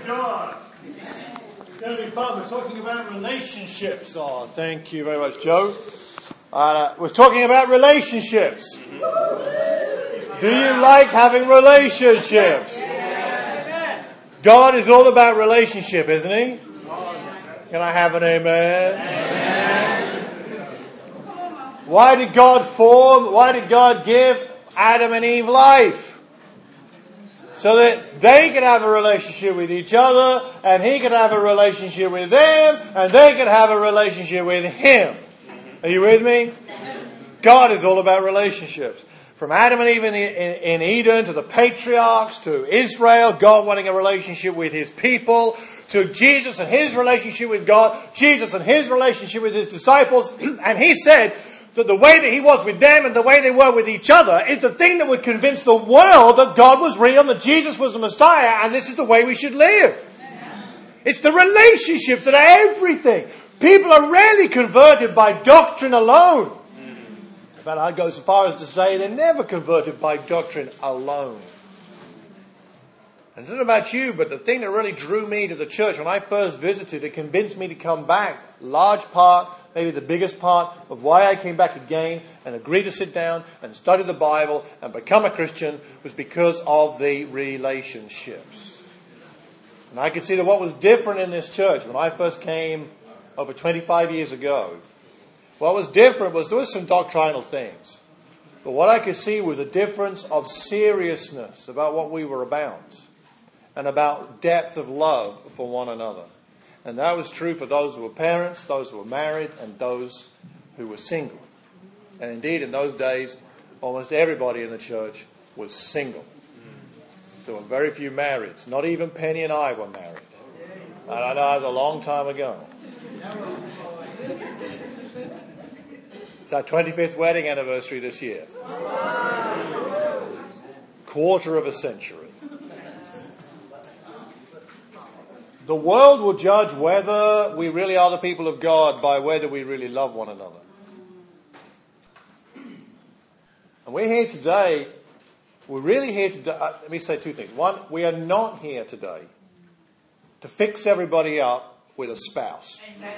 Praise God. It's going to be fun. We're talking about relationships. Oh, thank you very much, Joe. We're talking about relationships. Do you like having relationships? God is all about relationship, isn't He? Can I have an amen? Why did God give Adam and Eve life? So that they could have a relationship with each other, and He could have a relationship with them, and they could have a relationship with Him. Are you with me? God is all about relationships. From Adam and Eve in Eden, to the patriarchs, to Israel, God wanting a relationship with His people, to Jesus and His relationship with God, Jesus and His relationship with His disciples. And He said that the way that He was with them and the way they were with each other is the thing that would convince the world that God was real, that Jesus was the Messiah, and this is the way we should live. It's the relationships that are everything. People are rarely converted by doctrine alone. But I'd go so far as to say they're never converted by doctrine alone. And I don't know about you, but the thing that really drew me to the church when I first visited, it convinced me to come back, large part, maybe the biggest part of why I came back again and agreed to sit down and study the Bible and become a Christian, was because of the relationships. And I could see that what was different in this church when I first came over 25 years ago, what was different was there were some doctrinal things. But what I could see was a difference of seriousness about what we were about and about depth of love for one another. And that was true for those who were parents, those who were married, and those who were single. And indeed, in those days, almost everybody in the church was single. There were very few marrieds. Not even Penny and I were married. And I know that was a long time ago. It's our 25th wedding anniversary this year. Quarter of a century. The world will judge whether we really are the people of God by whether we really love one another. And we're here today, we're really here today, let me say two things. One, we are not here today to fix everybody up with a spouse.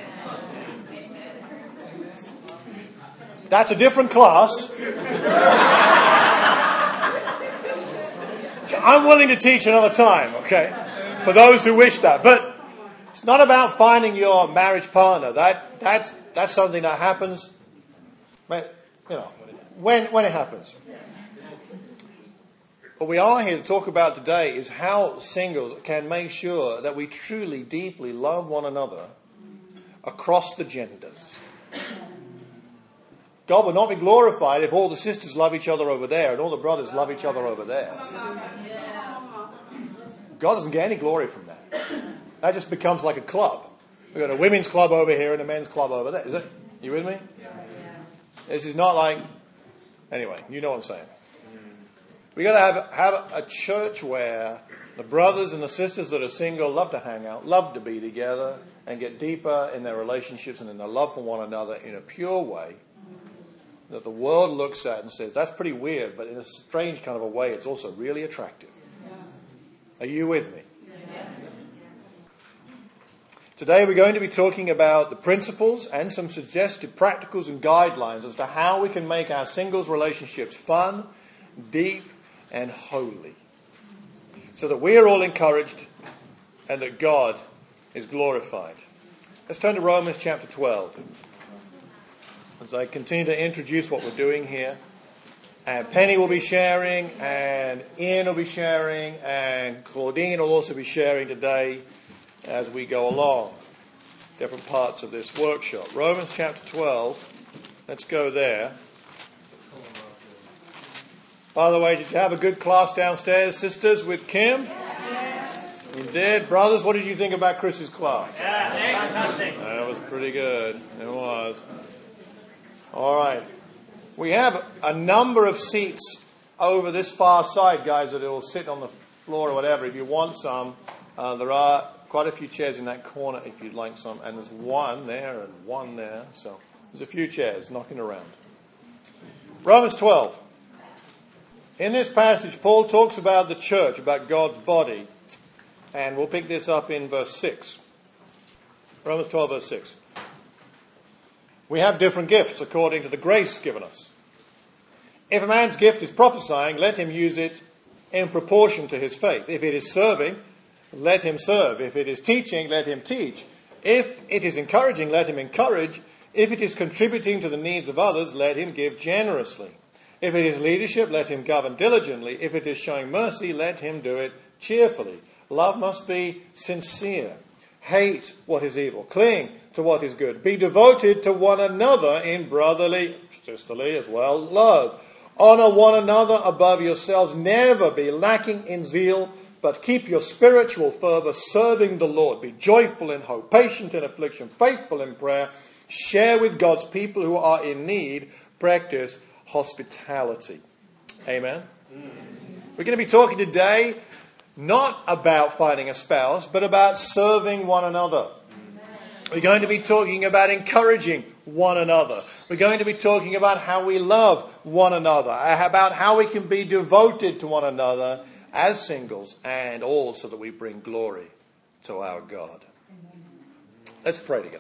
That's a different class. I'm willing to teach another time, okay? For those who wish that. But it's not about finding your marriage partner. That's something that happens, when it happens. What we are here to talk about today is how singles can make sure that we truly, deeply love one another across the genders. God would not be glorified if all the sisters love each other over there and all the brothers love each other over there. God doesn't get any glory from that. That just becomes like a club. We've got a women's club over here and a men's club over there. Is it? You with me? This is not like... Anyway, you know what I'm saying. We've got to have a church where the brothers and the sisters that are single love to hang out, love to be together, and get deeper in their relationships and in their love for one another in a pure way that the world looks at and says, that's pretty weird, but in a strange kind of a way, it's also really attractive. Are you with me? Today we're going to be talking about the principles and some suggested practicals and guidelines as to how we can make our singles relationships fun, deep, and holy. So that we are all encouraged and that God is glorified. Let's turn to Romans chapter 12. As I continue to introduce what we're doing here. And Penny will be sharing, and Ian will be sharing, and Claudine will also be sharing today as we go along. Different parts of this workshop. Romans chapter 12. Let's go there. By the way, did you have a good class downstairs, sisters, with Kim? Yes. You did? Brothers, what did you think about Chris's class? Yeah, fantastic. That was pretty good. It was. All right. We have a number of seats over this far side, guys, that will sit on the floor or whatever. If you want some, there are quite a few chairs in that corner if you'd like some. And there's one there and one there. So there's a few chairs knocking around. Romans 12. In this passage, Paul talks about the church, about God's body. And we'll pick this up in verse 6. Romans 12, verse 6. We have different gifts according to the grace given us. If a man's gift is prophesying, let him use it in proportion to his faith. If it is serving, let him serve. If it is teaching, let him teach. If it is encouraging, let him encourage. If it is contributing to the needs of others, let him give generously. If it is leadership, let him govern diligently. If it is showing mercy, let him do it cheerfully. Love must be sincere. Hate what is evil. Cling to what is good. Be devoted to one another in brotherly, sisterly as well, love. Honor one another above yourselves. Never be lacking in zeal, but keep your spiritual fervor serving the Lord. Be joyful in hope, patient in affliction, faithful in prayer. Share with God's people who are in need. Practice hospitality. Amen. We're going to be talking today not about finding a spouse, but about serving one another. We're going to be talking about encouraging one another. We're going to be talking about how we love one another, about how we can be devoted to one another as singles, and also that we bring glory to our God. Let's pray together.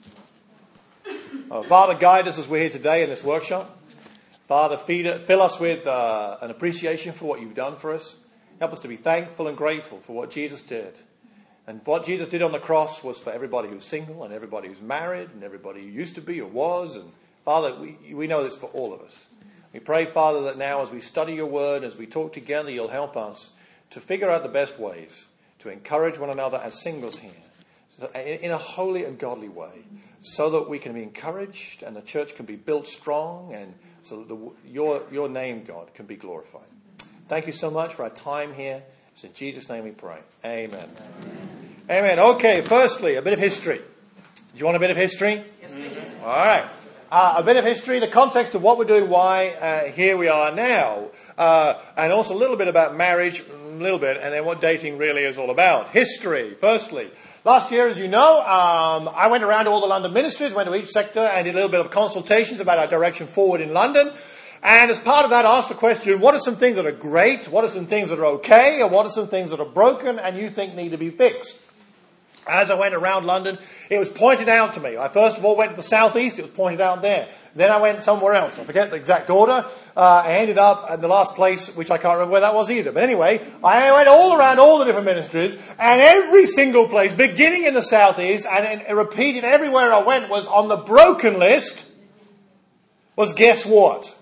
Father, guide us as we're here today in this workshop. Father, fill us with an appreciation for what you've done for us. Help us to be thankful and grateful for what Jesus did. And what Jesus did on the cross was for everybody who's single and everybody who's married and everybody who used to be or was. And Father, we know this for all of us. We pray, Father, that now as we study your word, as we talk together, you'll help us to figure out the best ways to encourage one another as singles here, in a holy and godly way, so that we can be encouraged and the church can be built strong, and so that your name, God, can be glorified. Thank you so much for our time here. It's in Jesus' name we pray. Amen. Amen. Okay, firstly, a bit of history. Do you want a bit of history? Yes, please. All right. A bit of history, the context of what we're doing, why here we are now, and also a little bit about marriage, a little bit, and then what dating really is all about. History, firstly. Last year, as you know, I went around to all the London ministries, went to each sector and did a little bit of consultations about our direction forward in London. And as part of that, I asked the question, what are some things that are great, what are some things that are okay, and what are some things that are broken and you think need to be fixed? As I went around London, it was pointed out to me. I first of all went to the southeast, it was pointed out there. Then I went somewhere else. I forget the exact order. I ended up in the last place, which I can't remember where that was either. But anyway, I went all around all the different ministries, and every single place, beginning in the southeast, and repeated everywhere I went, was on the broken list, was guess what?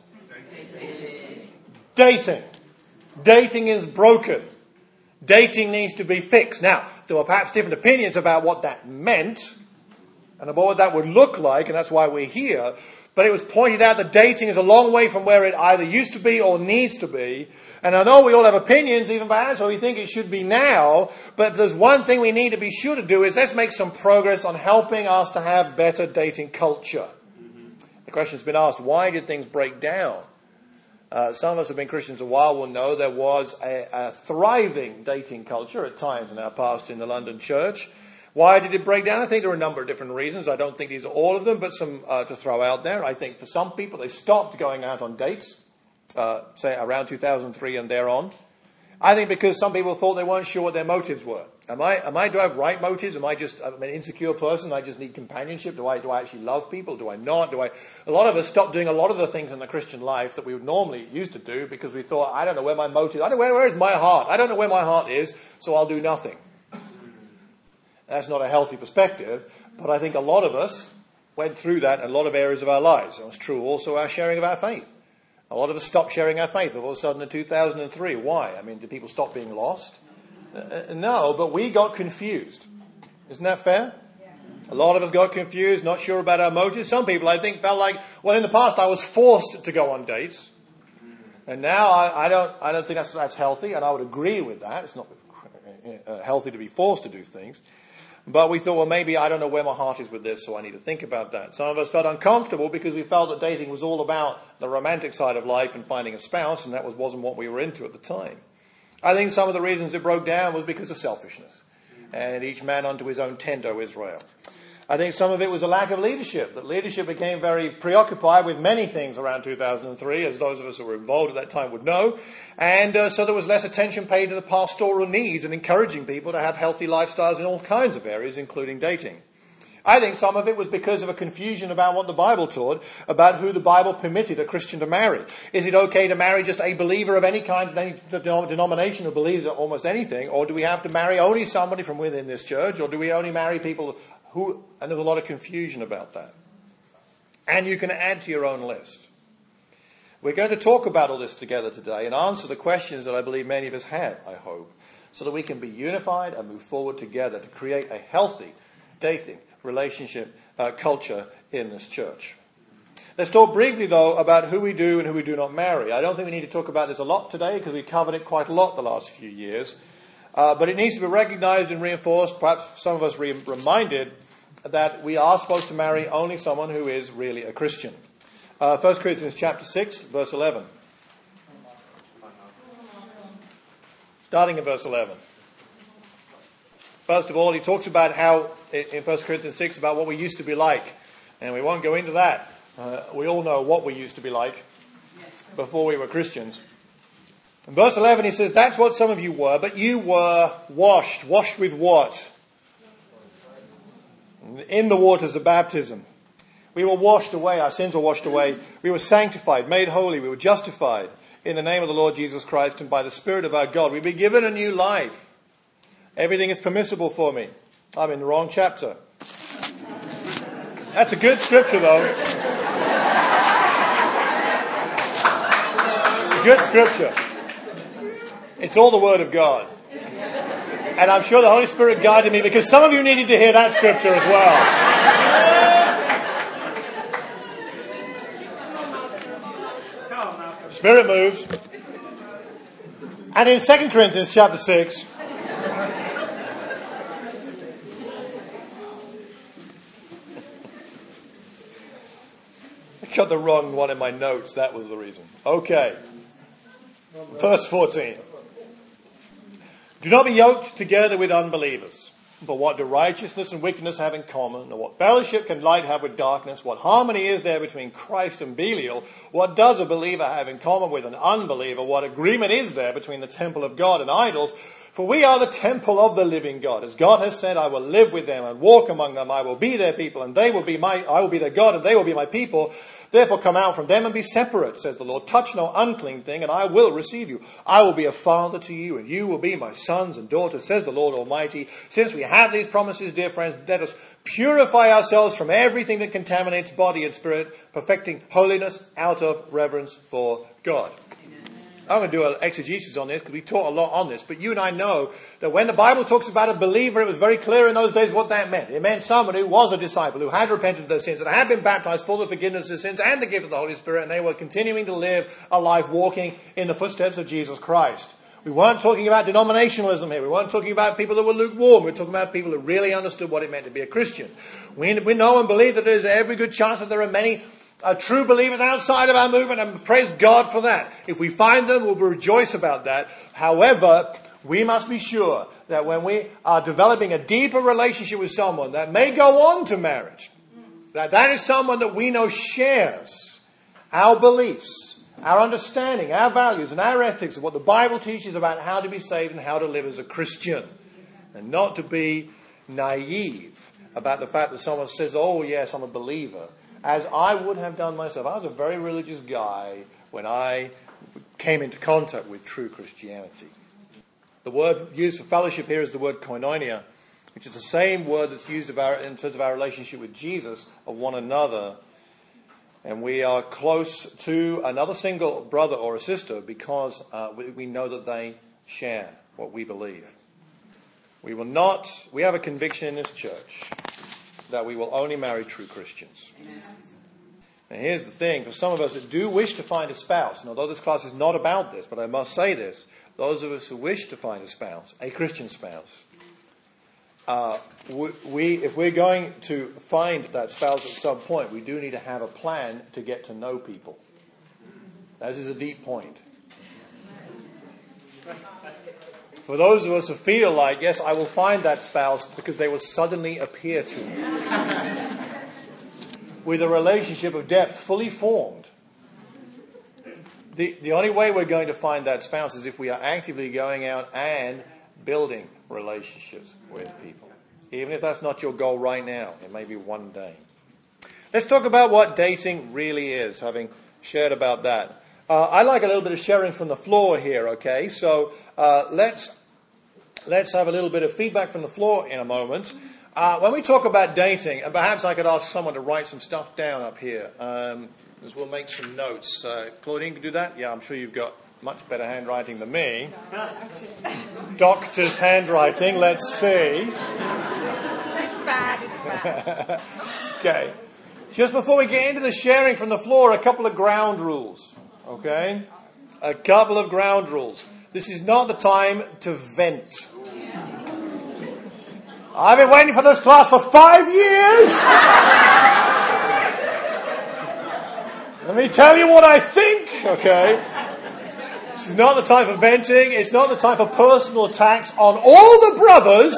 Dating. Dating is broken. Dating needs to be fixed. Now, there were perhaps different opinions about what that meant and about what that would look like, and that's why we're here. But it was pointed out that dating is a long way from where it either used to be or needs to be. And I know we all have opinions, even by how we think it should be now. But there's one thing we need to be sure to do is let's make some progress on helping us to have better dating culture. The question's been asked, why did things break down? Some of us have been Christians a while will know there was a thriving dating culture at times in our past in the London church. Why did it break down? I think there are a number of different reasons. I don't think these are all of them, but some to throw out there. I think for some people, they stopped going out on dates, say around 2003 and thereon. I think because some people thought they weren't sure what their motives were. Do I have right motives? Am I just an insecure person? I just need companionship? Do I actually love people? Do I not? A lot of us stopped doing a lot of the things in the Christian life that we would normally used to do because we thought, I don't know where my motive, I don't know where is my heart? I don't know where my heart is, so I'll do nothing. That's not a healthy perspective, but I think a lot of us went through that in a lot of areas of our lives. That's true also our sharing of our faith. A lot of us stopped sharing our faith all of a sudden in 2003. Why? I mean, did people stop being lost? No, but we got confused. Isn't that fair? Yeah. A lot of us got confused, not sure about our motives. Some people, I think, felt like, well, in the past I was forced to go on dates. And now I don't think that's healthy, and I would agree with that. It's not healthy to be forced to do things. But we thought, well, maybe I don't know where my heart is with this, so I need to think about that. Some of us felt uncomfortable because we felt that dating was all about the romantic side of life and finding a spouse, and that wasn't what we were into at the time. I think some of the reasons it broke down was because of selfishness. And each man unto his own tent, O Israel. I think some of it was a lack of leadership. That leadership became very preoccupied with many things around 2003, as those of us who were involved at that time would know. And so there was less attention paid to the pastoral needs and encouraging people to have healthy lifestyles in all kinds of areas, including dating. I think some of it was because of a confusion about what the Bible taught, about who the Bible permitted a Christian to marry. Is it okay to marry just a believer of any kind, any denomination who believes almost anything? Or do we have to marry only somebody from within this church? Or do we only marry people who... And there's a lot of confusion about that. And you can add to your own list. We're going to talk about all this together today and answer the questions that I believe many of us have, I hope, so that we can be unified and move forward together to create a healthy dating relationship culture in this church. Let's talk briefly, though, about who we do and who we do not marry. I don't think we need to talk about this a lot today because we covered it quite a lot the last few years. But it needs to be recognized and reinforced, perhaps some of us reminded, that we are supposed to marry only someone who is really a Christian. 1 Corinthians chapter 6, verse 11. Starting in verse 11. First of all, he talks about how, in 1 Corinthians 6, about what we used to be like. And we won't go into that. We all know what we used to be like before we were Christians. In verse 11 he says, that's what some of you were, but you were washed. Washed with what? In the waters of baptism. We were washed away, our sins were washed away. We were sanctified, made holy, we were justified in the name of the Lord Jesus Christ and by the Spirit of our God. We've been given a new life. Everything is permissible for me. I'm in the wrong chapter. That's a good scripture, though. Good scripture. It's all the Word of God. And I'm sure the Holy Spirit guided me because some of you needed to hear that scripture as well. Spirit moves. And in 2 Corinthians chapter 6, I got the wrong one in my notes. That was the reason. Okay. Verse 14. Do not be yoked together with unbelievers. For what do righteousness and wickedness have in common? Or what fellowship can light have with darkness? What harmony is there between Christ and Belial? What does a believer have in common with an unbeliever? What agreement is there between the temple of God and idols? For we are the temple of the living God. As God has said, I will live with them and walk among them. I will be their people and I will be their God and they will be my people. Therefore come out from them and be separate, says the Lord. Touch no unclean thing, and I will receive you. I will be a father to you, and you will be my sons and daughters, says the Lord Almighty. Since we have these promises, dear friends, let us purify ourselves from everything that contaminates body and spirit, perfecting holiness out of reverence for God. I'm going to do an exegesis on this because we taught a lot on this. But you and I know that when the Bible talks about a believer, it was very clear in those days what that meant. It meant someone who was a disciple, who had repented of their sins, and had been baptized for the forgiveness of sins and the gift of the Holy Spirit, and they were continuing to live a life walking in the footsteps of Jesus Christ. We weren't talking about denominationalism here. We weren't talking about people that were lukewarm. We were talking about people who really understood what it meant to be a Christian. We know and believe that there's every good chance that there are many true believers outside of our movement, and praise God for that. If we find them, we'll rejoice about that. However, we must be sure that when we are developing a deeper relationship with someone that may go on to marriage, that is someone that we know shares our beliefs, our understanding, our values, and our ethics of what the Bible teaches about how to be saved and how to live as a Christian. And not to be naive about the fact that someone says, oh yes, I'm a believer, as I would have done myself. I was a very religious guy when I came into contact with true Christianity. The word used for fellowship here is the word koinonia, which is the same word that's used in terms of our relationship with Jesus, of one another. And we are close to another single brother or a sister because we know that they share what we believe. We have a conviction in this church that we will only marry true Christians. And here's the thing, for some of us that do wish to find a spouse, and although this class is not about this, but I must say this, those of us who wish to find a spouse, a Christian spouse, if we're going to find that spouse at some point, we do need to have a plan to get to know people. That is a deep point. For those of us who feel like, yes, I will find that spouse because they will suddenly appear to me. With a relationship of depth fully formed. The only way we're going to find that spouse is if we are actively going out and building relationships with people. Even if that's not your goal right now, it may be one day. Let's talk about what dating really is, having shared about that. I like a little bit of sharing from the floor here, okay? So let's have a little bit of feedback from the floor in a moment. When we talk about dating, and perhaps I could ask someone to write some stuff down up here, as we'll make some notes. Claudine, can you do that? Yeah, I'm sure you've got much better handwriting than me. Doctor's handwriting, let's see. It's bad, it's bad. Okay. Just before we get into the sharing from the floor, a couple of ground rules. Okay? A couple of ground rules. This is not the time to vent. I've been waiting for this class for 5 years. Let me tell you what I think, okay? This is not the time for venting. It's not the time for personal attacks on all the brothers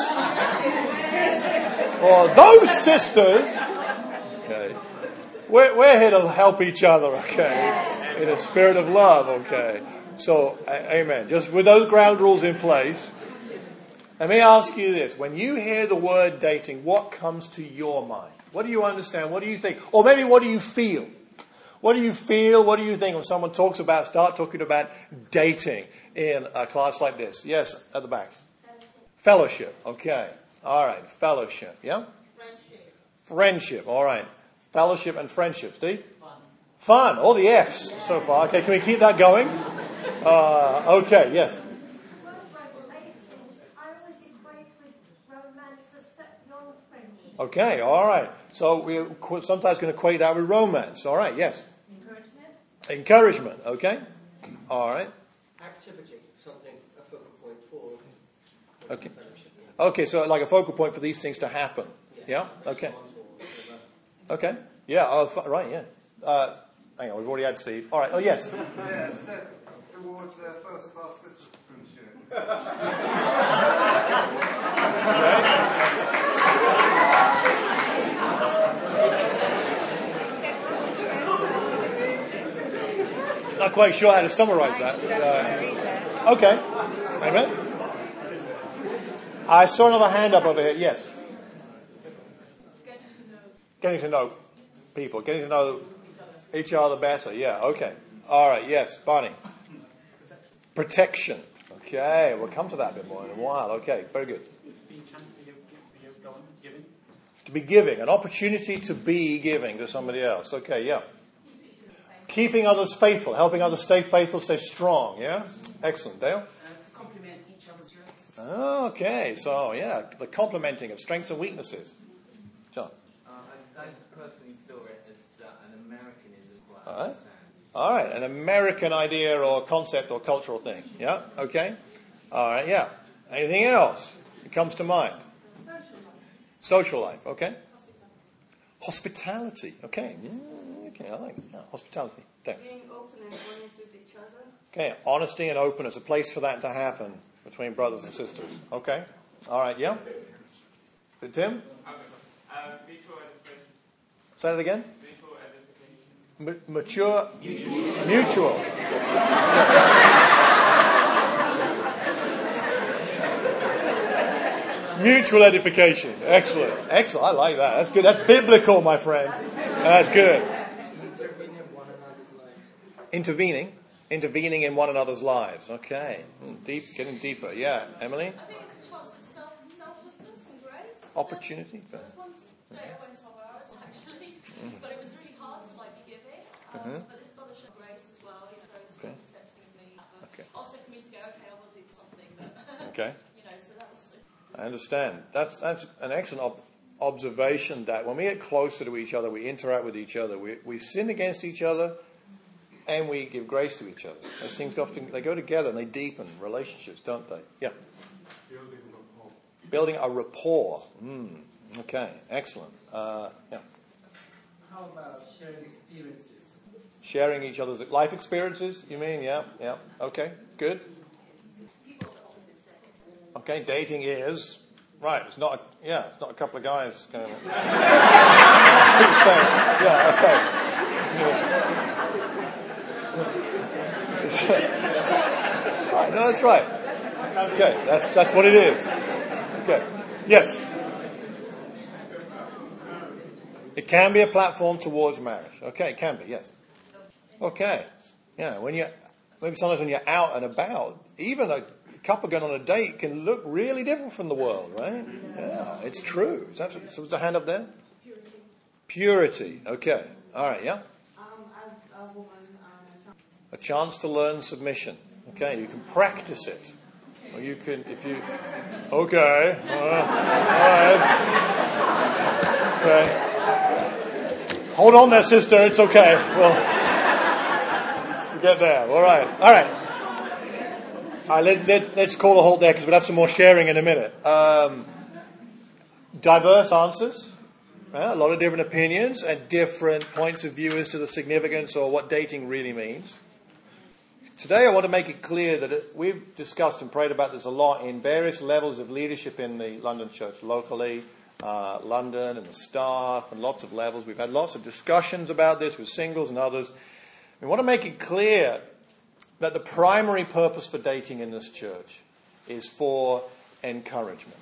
or those sisters. Okay. We're here to help each other, okay? In a spirit of love, okay? So, amen. Just with those ground rules in place, let me ask you this. When you hear the word dating, what comes to your mind? What do you understand? What do you think? Or maybe what do you feel? What do you feel? What do you think when someone start talking about dating in a class like this? Yes, at the back. Fellowship. Okay. All right. Fellowship. Yeah? Friendship. All right. Fellowship and friendship. Steve? Fun. All the F's so far. Okay. Can we keep that going? Okay. Yes. Okay, all right. So we're sometimes going to equate that with romance. All right, yes. Encouragement, okay. All right. Activity, something, a focal point for. Okay. Okay, so like a focal point for these things to happen. Yeah? Okay. Okay. Yeah, right, yeah. Hang on, we've already had Steve. All right, oh, yes. Yeah, step towards first-class citizenship. Not quite sure how to summarize that. Okay. Amen. I saw another hand up over here. Yes. Getting to know people. Getting to know each other better. Yeah. Okay. All right. Yes. Barney. Protection. Okay. We'll come to that a bit more in a while. Okay. Very good. To be giving. An opportunity to be giving to somebody else. Okay. Yeah. Keeping others faithful, helping others stay faithful, stay strong, yeah? Excellent. Dale? To complement each other's strengths. Okay, so, yeah, the complementing of strengths and weaknesses. John? I personally saw it as an Americanism. All right. All right, an American idea or concept or cultural thing, yeah? Okay. All right, yeah. Anything else that comes to mind? Social life, okay. Hospitality, okay. Yeah. Okay, I like it. Yeah, hospitality. Thanks. Being open and honest with each other. Okay, honesty and openness, a place for that to happen between brothers and sisters. Okay, all right, yeah. Tim? Mutual edification. Say it again. Mutual edification. Mature. Mutual. Mutual edification. Excellent. Excellent. I like that. That's good. That's biblical, my friend. That's good. Intervening in one another's lives. Okay. Deep, getting deeper. Yeah. Emily? I think it's a chance for selflessness and grace. Opportunity. There was one day I went somewhere else, actually, but it was really hard to be giving. But this brother showed grace as well, so accepting of me. Okay. Also for me to go, okay, I will do something. But, okay. So that was... I understand. That's an excellent observation that when we get closer to each other, we interact with each other, we sin against each other, and we give grace to each other. Those things often, they go together and they deepen relationships, don't they? Yeah. Building a rapport. Okay, excellent. Yeah. How about sharing experiences? Sharing each other's life experiences, you mean? Yeah, yeah. Okay, good. Okay, dating is right. It's not. It's not a couple of guys going. Yeah. Okay. Right, no, that's right. Okay, that's what it is. Okay. Yes. It can be a platform towards marriage. Okay, it can be. Yes. Okay. Yeah. Sometimes when you're out and about, even a couple going on a date can look really different from the world, right? Yeah, it's true. It's absolutely. So there's a hand up there. Purity. Okay. All right. Yeah. A chance to learn submission. Okay. You can practice it, or you can if you. Okay. All right. Okay. Hold on there, sister. It's okay. We'll get there. All right. Let's call a halt there because we'll have some more sharing in a minute. Diverse answers. A lot of different opinions and different points of view as to the significance or what dating really means. Today I want to make it clear that we've discussed and prayed about this a lot in various levels of leadership in the London church, locally, London and the staff, and lots of levels. We've had lots of discussions about this with singles and others. We want to make it clear that the primary purpose for dating in this church is for encouragement.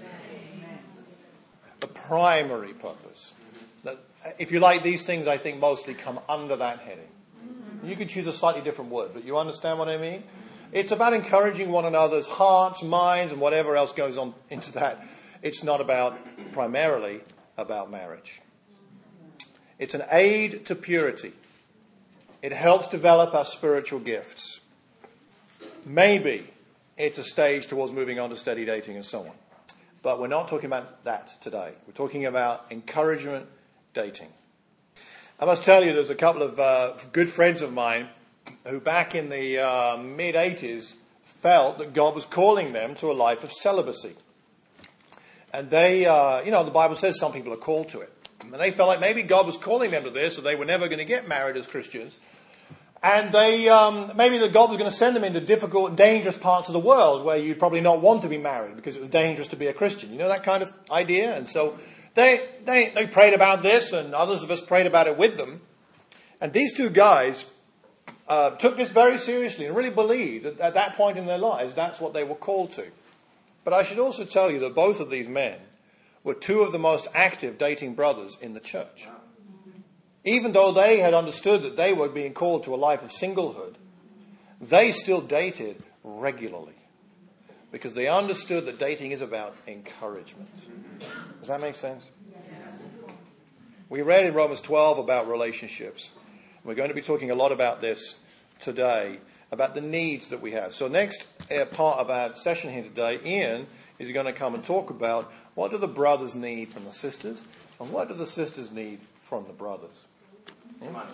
The primary purpose. If you like, these things I think mostly come under that heading. You could choose a slightly different word, but you understand what I mean? It's about encouraging one another's hearts, minds, and whatever else goes on into that. It's not primarily about marriage. It's an aid to purity. It helps develop our spiritual gifts. Maybe it's a stage towards moving on to steady dating and so on. But we're not talking about that today. We're talking about encouragement dating. I must tell you, there's a couple of good friends of mine who back in the mid-80s felt that God was calling them to a life of celibacy. And they, the Bible says some people are called to it. And they felt like maybe God was calling them to this, or they were never going to get married as Christians. And they, maybe that God was going to send them into difficult and dangerous parts of the world where you'd probably not want to be married because it was dangerous to be a Christian. You know, that kind of idea? And so they prayed about this, and others of us prayed about it with them. And these two guys took this very seriously and really believed that at that point in their lives, that's what they were called to. But I should also tell you that both of these men were two of the most active dating brothers in the church. Even though they had understood that they were being called to a life of singlehood, they still dated regularly because they understood that dating is about encouragement. Does that make sense? We read in Romans 12 about relationships. We're going to be talking a lot about this today, about the needs that we have. So next part of our session here today, Ian is going to come and talk about what do the brothers need from the sisters and what do the sisters need from the brothers. Come on.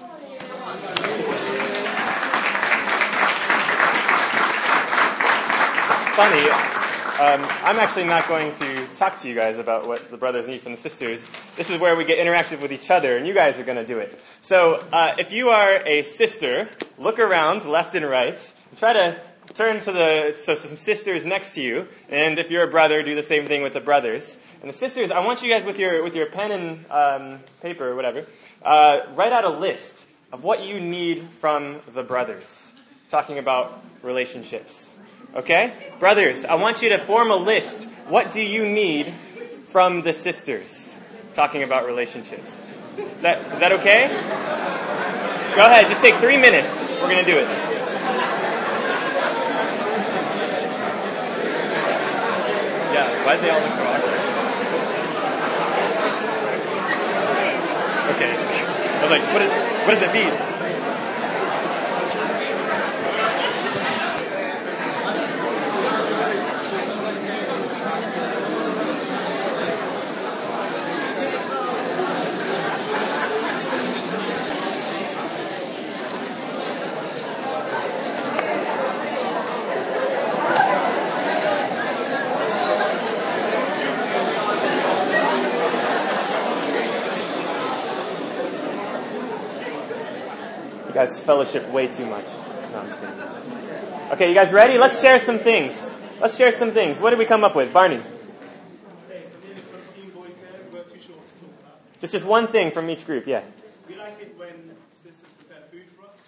It's funny. I'm actually not going to talk to you guys about what the brothers need from the sisters. This is where we get interactive with each other, and you guys are going to do it. So if you are a sister, look around left and right, and try to turn to some sisters next to you. And if you're a brother, do the same thing with the brothers. And the sisters, I want you guys with your pen and paper or whatever, write out a list of what you need from the brothers, talking about relationships. Okay? Brothers, I want you to form a list. What do you need from the sisters, talking about relationships? Is that okay? Go ahead, just take 3 minutes. We're going to do it. Yeah, why do they all look so awkward? Okay. I was like, what does it mean? You guys fellowship way too much. No, I'm just kidding. Okay, you guys ready? Let's share some things. Let's share some things. What did we come up with? Barney. Just one thing from each group, yeah. We like it when sisters prepare food for us.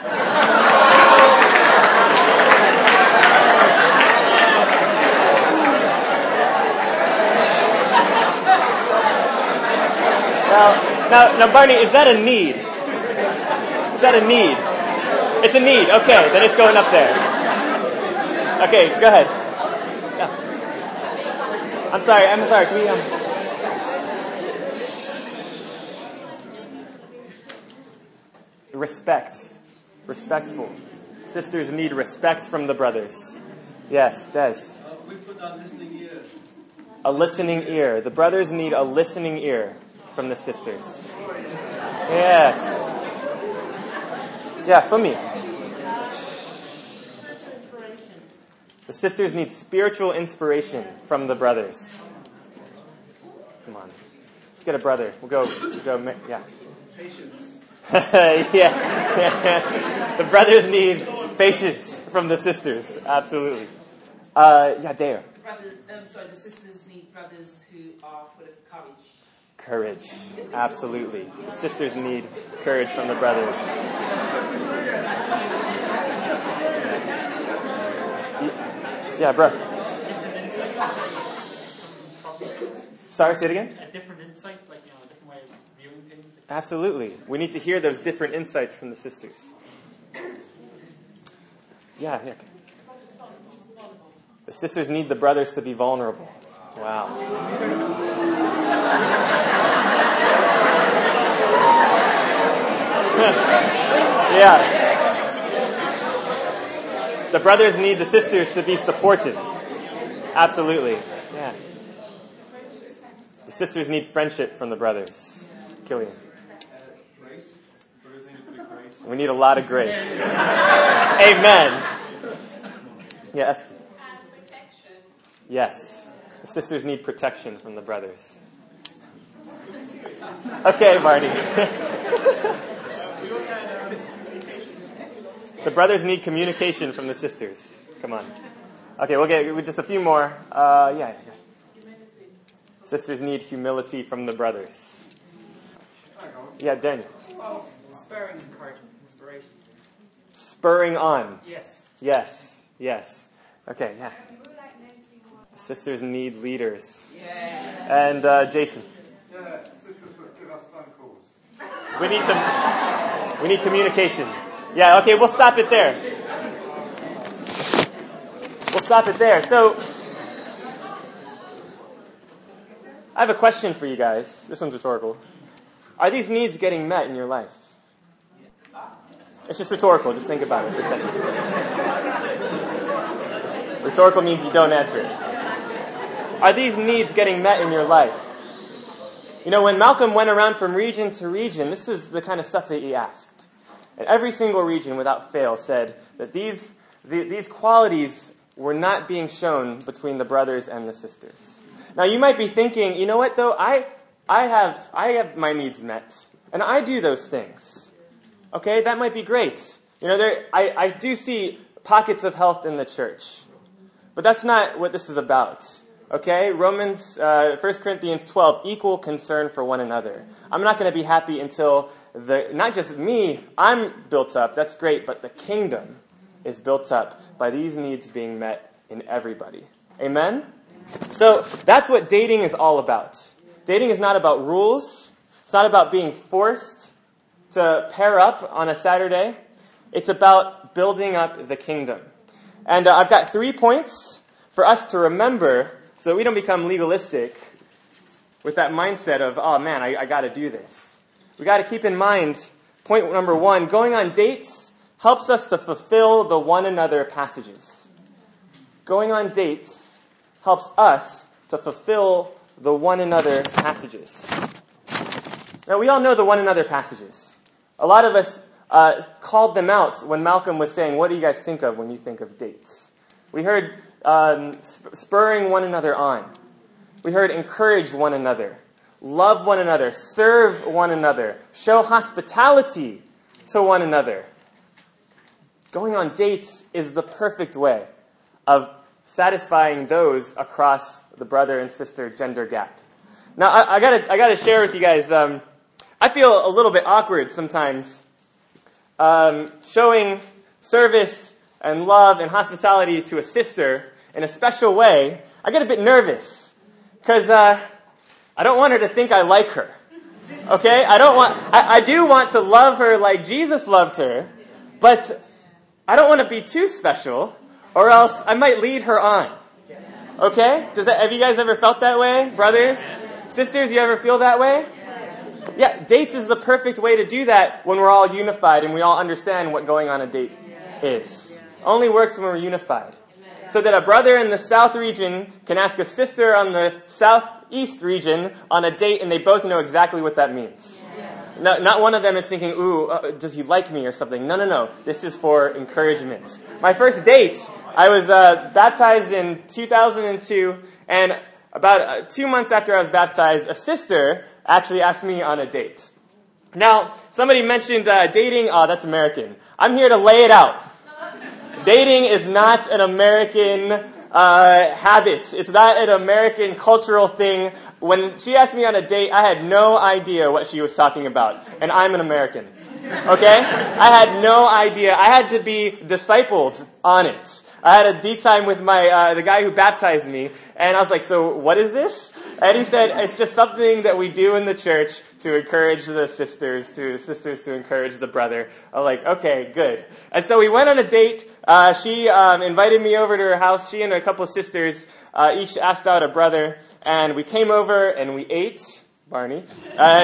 Now, Barney, is that a need? Is that a need? It's a need. Okay, then it's going up there. Okay, go ahead. Yeah. I'm sorry. Can we? Respectful. Sisters need respect from the brothers. Yes, Des. We put our listening ear. A listening ear. The brothers need a listening ear from the sisters. Yes. Yeah, for me. The sisters need spiritual inspiration from the brothers. Come on. Let's get a brother. We'll go, yeah. Patience. Yeah. The brothers need patience from the sisters. Absolutely. Yeah, Dare. The sisters need brothers who are full of courage. Courage. Absolutely. The sisters need courage from the brothers. Yeah, bro. Sorry, say it again? A different insight, a different way of viewing things. Absolutely. We need to hear those different insights from the sisters. Yeah, Nick. The sisters need the brothers to be vulnerable. Wow. Yeah. The brothers need the sisters to be supportive. Absolutely. Yeah. The sisters need friendship from the brothers. Killian. Grace. Brothers need a bit of grace. We need a lot of grace. Amen. Yeah, Esther. And protection. Yes. The sisters need protection from the brothers. Okay, Marty. The brothers need communication from the sisters. Come on. Okay, we'll get just a few more. Yeah. Sisters need humility from the brothers. Yeah, Daniel. Oh, spurring encouragement, inspiration. Spurring on. Yes. Yes. Okay, yeah. The sisters need leaders. Yeah. And Jason. Yeah, sisters that give us phone calls. We need communication. Yeah, okay, we'll stop it there. So, I have a question for you guys. This one's rhetorical. Are these needs getting met in your life? It's just rhetorical. Just think about it for a second. Rhetorical means you don't answer it. Are these needs getting met in your life? You know, when Malcolm went around from region to region, this is the kind of stuff that he asked. And every single region, without fail, said that these qualities were not being shown between the brothers and the sisters. Now, you might be thinking, you know what, though? I have my needs met, and I do those things. Okay, that might be great. You know, I do see pockets of health in the church. But that's not what this is about. Okay, 1 Corinthians 12, equal concern for one another. I'm not going to be happy until not just me, I'm built up, that's great, but the kingdom is built up by these needs being met in everybody. Amen? So that's what dating is all about. Dating is not about rules. It's not about being forced to pair up on a Saturday. It's about building up the kingdom. And I've got 3 points for us to remember so that we don't become legalistic with that mindset of, oh man, I got to do this. We got to keep in mind, point number 1, going on dates helps us to fulfill the one another passages. Going on dates helps us to fulfill the one another passages. Now, we all know the one another passages. A lot of us called them out when Malcolm was saying, what do you guys think of when you think of dates? We heard spurring one another on. We heard encourage one another. Love one another. Serve one another. Show hospitality to one another. Going on dates is the perfect way of satisfying those across the brother and sister gender gap. Now, I gotta share with you guys. I feel a little bit awkward sometimes showing service and love and hospitality to a sister in a special way. I get a bit nervous because I don't want her to think I like her. Okay, I do want to love her like Jesus loved her, but I don't want to be too special, or else I might lead her on. Okay? Have you guys ever felt that way? Brothers? Sisters, you ever feel that way? Yeah, dates is the perfect way to do that when we're all unified and we all understand what going on a date is. Only works when we're unified. So that a brother in the south region can ask a sister on the southeast region on a date and they both know exactly what that means. No, not one of them is thinking, ooh, does he like me or something? No. This is for encouragement. My first date, I was baptized in 2002, and about 2 months after I was baptized, a sister actually asked me on a date. Now, somebody mentioned dating. Oh, that's American. I'm here to lay it out. Dating is not an American habit. It's not an American cultural thing. When she asked me on a date, I had no idea what she was talking about. And I'm an American. Okay? I had no idea. I had to be discipled on it. I had a date time with the guy who baptized me, and I was like, so what is this? And he said, it's just something that we do in the church to encourage the sisters to encourage the brother. I'm like, okay, good. And so we went on a date. She invited me over to her house. She and a couple of sisters each asked out a brother, and we came over and we ate, Barney. And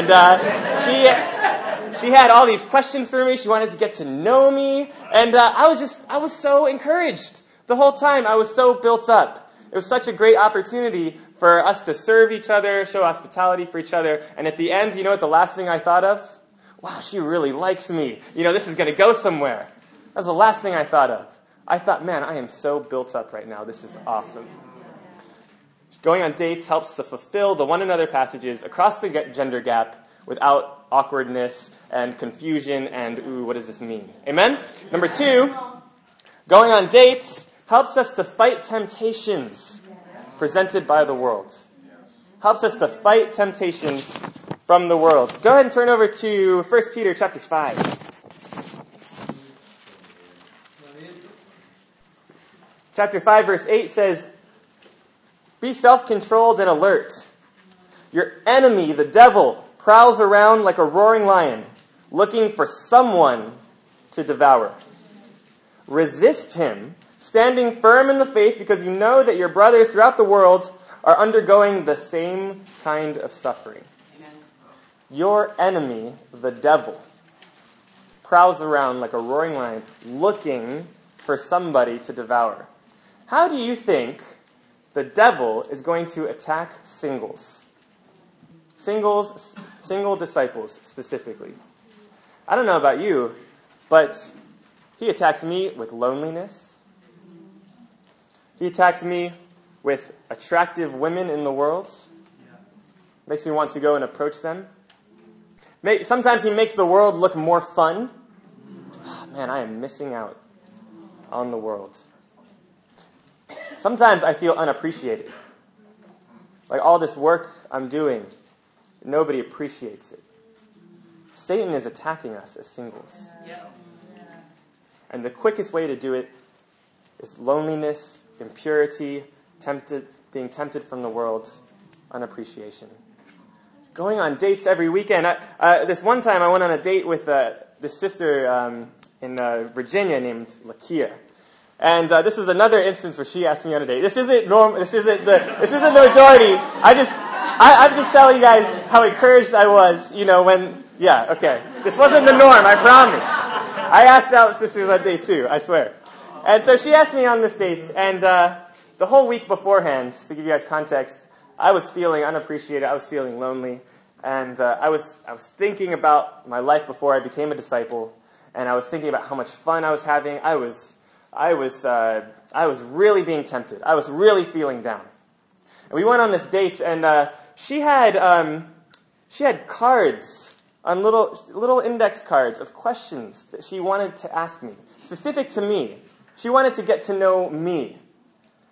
she had all these questions for me. She wanted to get to know me. And I was so encouraged. The whole time I was so built up. It was such a great opportunity for us to serve each other, show hospitality for each other. And at the end, you know what the last thing I thought of? Wow, she really likes me. This is going to go somewhere. That was the last thing I thought of. I thought, man, I am so built up right now. This is awesome. Going on dates helps to fulfill the one another passages across the gender gap without awkwardness and confusion and, ooh, what does this mean? Amen? Number 2, going on dates helps us to fight temptations presented by the world. Helps us to fight temptations from the world. Go ahead and turn over to 1 Peter chapter 5. Chapter 5, verse 8 says, be self-controlled and alert. Your enemy, the devil, prowls around like a roaring lion, looking for someone to devour. Resist him, standing firm in the faith, because you know that your brothers throughout the world are undergoing the same kind of suffering. Amen. Your enemy, the devil, prowls around like a roaring lion, looking for somebody to devour. How do you think the devil is going to attack singles? Single disciples specifically. I don't know about you, but he attacks me with loneliness. He attacks me with attractive women in the world. Makes me want to go and approach them. Sometimes he makes the world look more fun. Oh, man, I am missing out on the world. Sometimes I feel unappreciated. Like all this work I'm doing, nobody appreciates it. Satan is attacking us as singles. And the quickest way to do it is loneliness, impurity, being tempted from the world, unappreciation. Going on dates every weekend. This one time I went on a date with this sister in Virginia named Lakia. And this is another instance where she asked me on a date. This isn't the majority. I'm just telling you guys how encouraged I was, This wasn't the norm, I promise. I asked out sisters on dates too, I swear. And so she asked me on this date, and the whole week beforehand, to give you guys context, I was feeling unappreciated, I was feeling lonely, and I was thinking about my life before I became a disciple, and I was thinking about how much fun I was having. I was really being tempted. I was really feeling down. And we went on this date, and she had cards on little index cards of questions that she wanted to ask me, specific to me. She wanted to get to know me.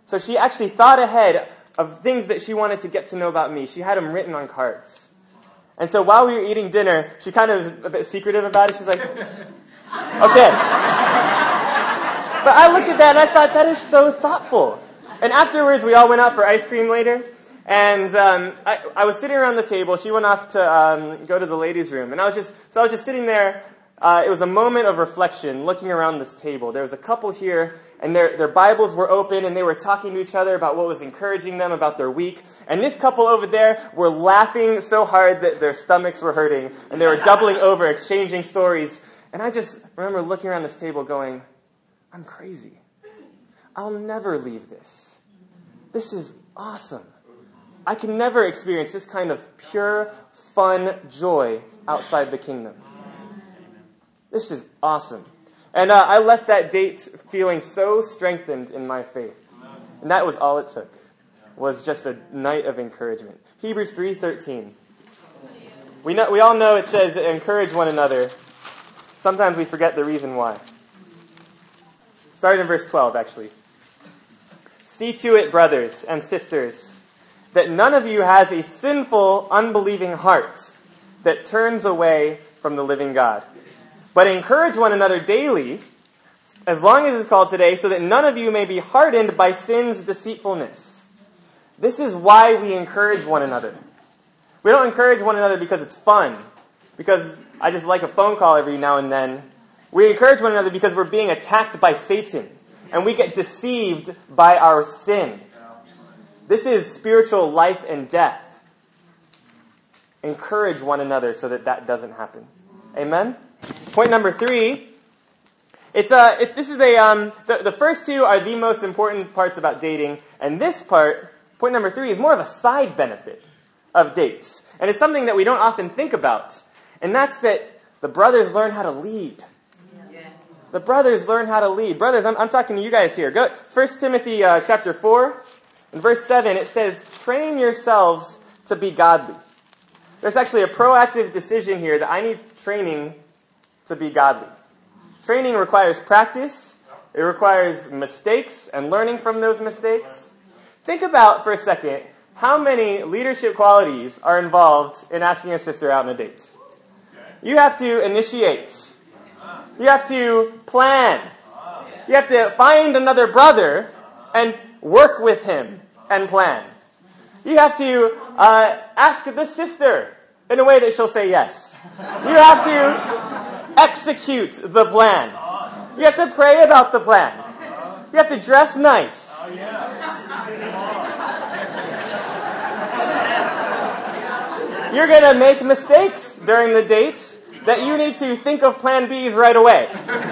So she actually thought ahead of things that she wanted to get to know about me. She had them written on cards. And so while we were eating dinner, she kind of was a bit secretive about it. She's like, okay. But I looked at that and I thought, that is so thoughtful. And afterwards, we all went out for ice cream later. And I was sitting around the table. She went off to go to the ladies' room. And I was just sitting there. It was a moment of reflection, looking around this table. There was a couple here, and their Bibles were open, and they were talking to each other about what was encouraging them about their week. And this couple over there were laughing so hard that their stomachs were hurting, and they were doubling over, exchanging stories. And I just remember looking around this table going, I'm crazy. I'll never leave this. This is awesome. I can never experience this kind of pure, fun joy outside the kingdom. This is awesome. And I left that date feeling so strengthened in my faith. And that was all it took, was just a night of encouragement. Hebrews 3:13. We all know it says, encourage one another. Sometimes we forget the reason why. Starting in verse 12, actually. See to it, brothers and sisters, that none of you has a sinful, unbelieving heart that turns away from the living God. But encourage one another daily, as long as it's called today, so that none of you may be hardened by sin's deceitfulness. This is why we encourage one another. We don't encourage one another because it's fun, because I just like a phone call every now and then. We encourage one another because we're being attacked by Satan, and we get deceived by our sin. This is spiritual life and death. Encourage one another so that that doesn't happen. Amen? Point number 3. The first two are the most important parts about dating, and this part, point number 3, is more of a side benefit of dates. And it's something that we don't often think about. And that's that the brothers learn how to lead. The brothers learn how to lead. Brothers, I'm talking to you guys here. Go 1 Timothy chapter 4, in verse 7, it says, train yourselves to be godly. There's actually a proactive decision here that I need training to be godly. Training requires practice. It requires mistakes and learning from those mistakes. Think about, for a second, how many leadership qualities are involved in asking a sister out on a date. You have to initiate. You have to plan. You have to find another brother and work with him and plan. You have to ask the sister in a way that she'll say yes. You have to execute the plan. You have to pray about the plan. You have to dress nice. You're going to make mistakes during the date that you need to think of plan Bs right away.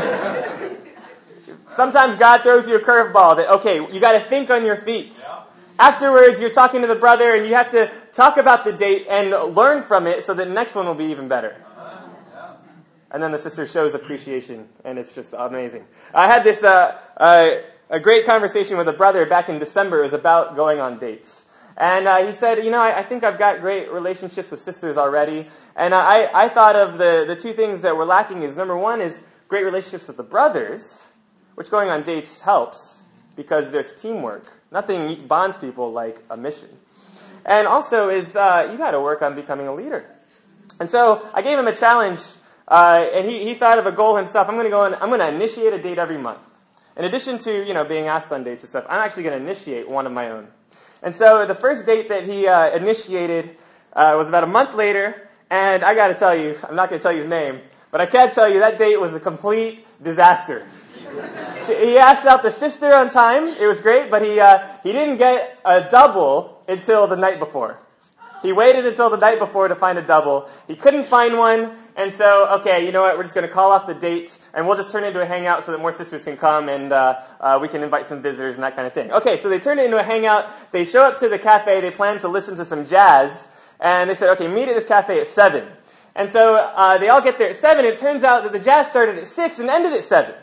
Sometimes God throws you a curveball that, okay, you got to think on your feet. Afterwards, you're talking to the brother and you have to talk about the date and learn from it so that the next one will be even better. And then the sister shows appreciation, and it's just amazing. I had this a great conversation with a brother back in December. It was about going on dates. And he said, I think I've got great relationships with sisters already. And I thought of the two things that were lacking is, number one is great relationships with the brothers, which going on dates helps because there's teamwork. Nothing bonds people like a mission. And also is you got to work on becoming a leader. And so I gave him a challenge, and he thought of a goal himself. I'm going to initiate a date every month. In addition to being asked on dates and stuff, I'm actually going to initiate one of my own. And so the first date that he initiated was about a month later, and I got to tell you, I'm not going to tell you his name, but I can tell you that date was a complete disaster. He asked out the sister on time. It was great, but he didn't get a double until the night before. He waited until the night before to find a double. He couldn't find one, and so, okay, you know what, we're just going to call off the date, and we'll just turn it into a hangout so that more sisters can come, and we can invite some visitors and that kind of thing. Okay, so they turned it into a hangout. They show up to the cafe. They plan to listen to some jazz, and they said, okay, meet at this cafe at 7. And so they all get there at 7. It turns out that the jazz started at 6 and ended at 7.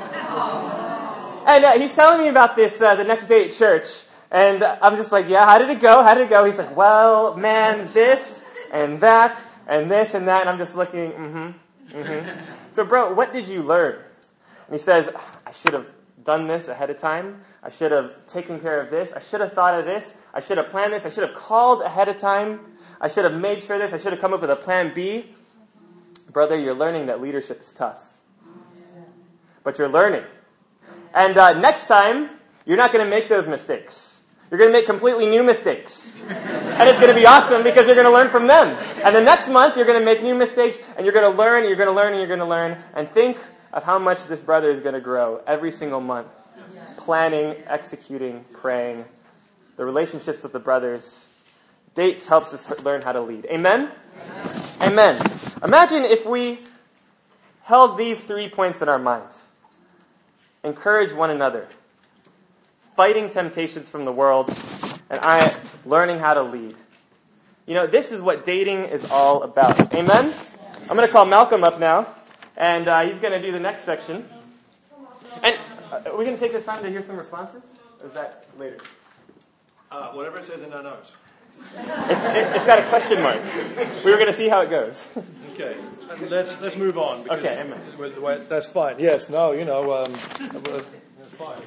And he's telling me about this the next day at church. And I'm just like, yeah, how did it go? How did it go? He's like, well, man, this and that and this and that. And I'm just looking, So, bro, what did you learn? And he says, I should have done this ahead of time. I should have taken care of this. I should have thought of this. I should have planned this. I should have called ahead of time. I should have made sure this. I should have come up with a plan B. Brother, you're learning that leadership is tough. But you're learning. And next time, you're not going to make those mistakes. You're going to make completely new mistakes. And it's going to be awesome because you're going to learn from them. And the next month, you're going to make new mistakes, and you're going to learn, and you're going to learn, and you're going to learn. And think of how much this brother is going to grow every single month. Planning, executing, praying. The relationships with the brothers. Dates helps us learn how to lead. Amen? Amen. Imagine if we held these 3 points in our minds. Encourage one another. Fighting temptations from the world. And learning how to lead. You know, this is what dating is all about. Amen? I'm going to call Malcolm up now. And he's going to do the next section. And are we going to take this time to hear some responses? Or is that later? Whatever it says in our notes. It's got a question mark. We were going to see how it goes. Okay, let's move on. Because Okay, amen. That's fine. Yes, no, that's fine.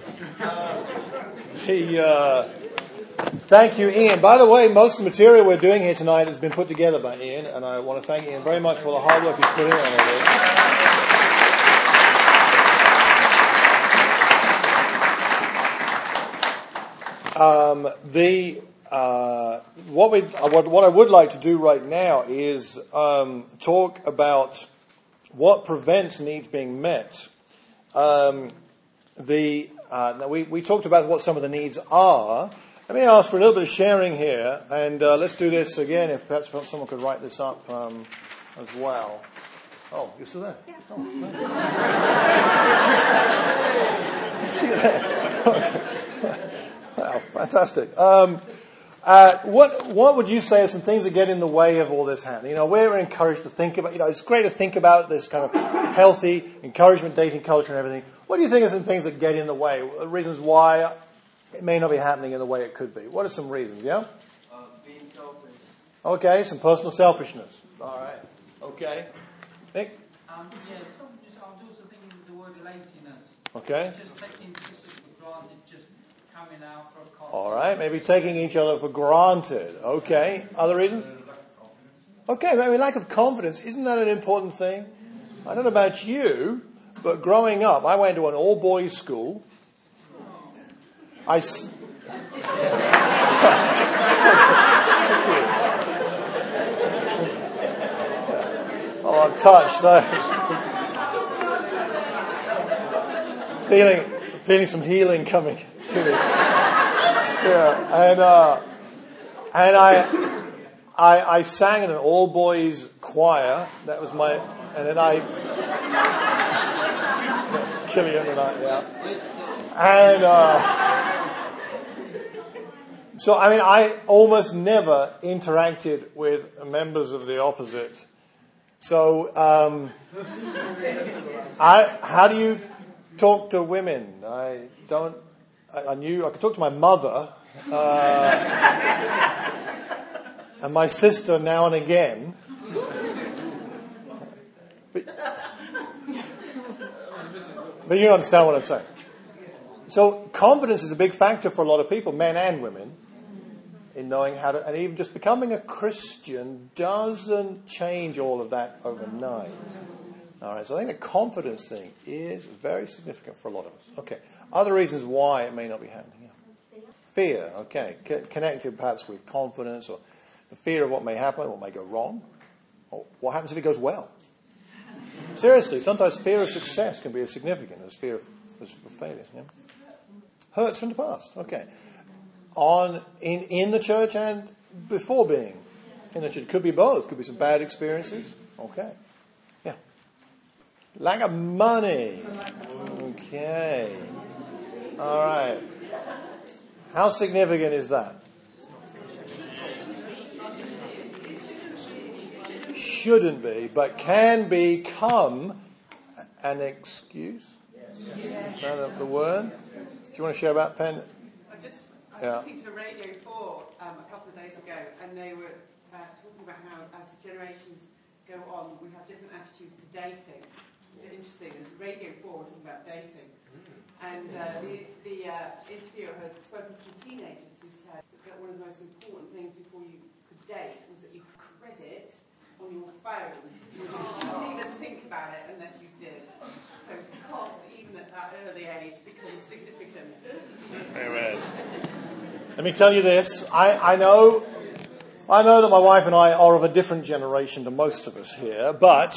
Thank you, Ian. By the way, most of the material we're doing here tonight has been put together by Ian, and I want to thank Ian very much for the hard work he's put in on all this. What I would like to do right now is talk about what prevents needs being met. We talked about what some of the needs are. Let me ask for a little bit of sharing here, and let's do this again. If perhaps someone could write this up as well. Oh, you're still there? Yeah. Oh, see that? Okay. Wow, fantastic. What would you say are some things that get in the way of all this happening? You know, we're encouraged to think about, it's great to think about this kind of healthy encouragement, dating culture and everything. What do you think are some things that get in the way? Reasons why it may not be happening in the way it could be? What are some reasons, yeah? Being selfish. Okay, some personal selfishness. All right. Okay. Nick? I'm also thinking of the word laziness. Okay. Just taking this for granted, just coming out for a coffee. All right, maybe taking each other for granted. Okay. Other reasons? Okay, maybe lack of confidence. Isn't that an important thing? I don't know about you, but growing up, I went to an all-boys school. Oh, I'm touched. Feeling some healing coming to me. Yeah, and I sang in an all-boys choir. That was my, and then I Killian and I, yeah. And so, I mean, I almost never interacted with members of the opposite. So, how do you talk to women? I could talk to my mother, and my sister now and again. But you understand what I'm saying. So confidence is a big factor for a lot of people, men and women, in knowing how to, and even just becoming a Christian doesn't change all of that overnight. All right, so I think the confidence thing is very significant for a lot of us. Okay, other reasons why it may not be happening. Yeah. Fear, okay, connected perhaps with confidence or the fear of what may happen, what may go wrong, or what happens if it goes well. Seriously, sometimes fear of success can be as significant as fear of failure. Yeah? Hurts from the past. Okay. In the church and before being in the church. Could be both. Could be some bad experiences. Okay. Yeah. Lack of money. Okay. All right. How significant is that? Shouldn't be, but can become an excuse. Is that the word? Do you want to share about Penn? I was listening to the Radio 4 a couple of days ago, and they were talking about how as generations go on, we have different attitudes to dating. interesting. There's Radio 4 talking about dating. And the interviewer had spoken to some teenagers who said that one of the most important things before you could date was that you could credit on your phone. You didn't even think about it unless you did. So cost, even at that early age, becomes significant. Amen. Let me tell you this. I know that my wife and I are of a different generation to most of us here, but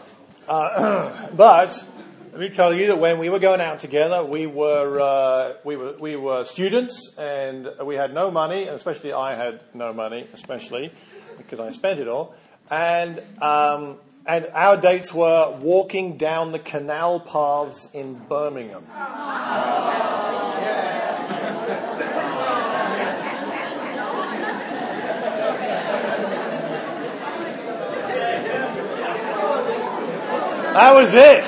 let me tell you that when we were going out together, we were students, and we had no money, and especially I had no money, especially because I spent it all. And our dates were walking down the canal paths in Birmingham. That was it.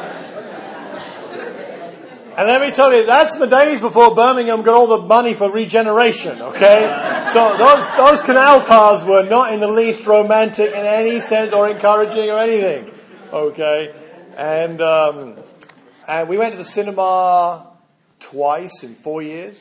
And let me tell you, that's the days before Birmingham got all the money for regeneration, okay? So those canal paths were not in the least romantic in any sense or encouraging or anything, okay? And we went to the cinema twice in 4 years.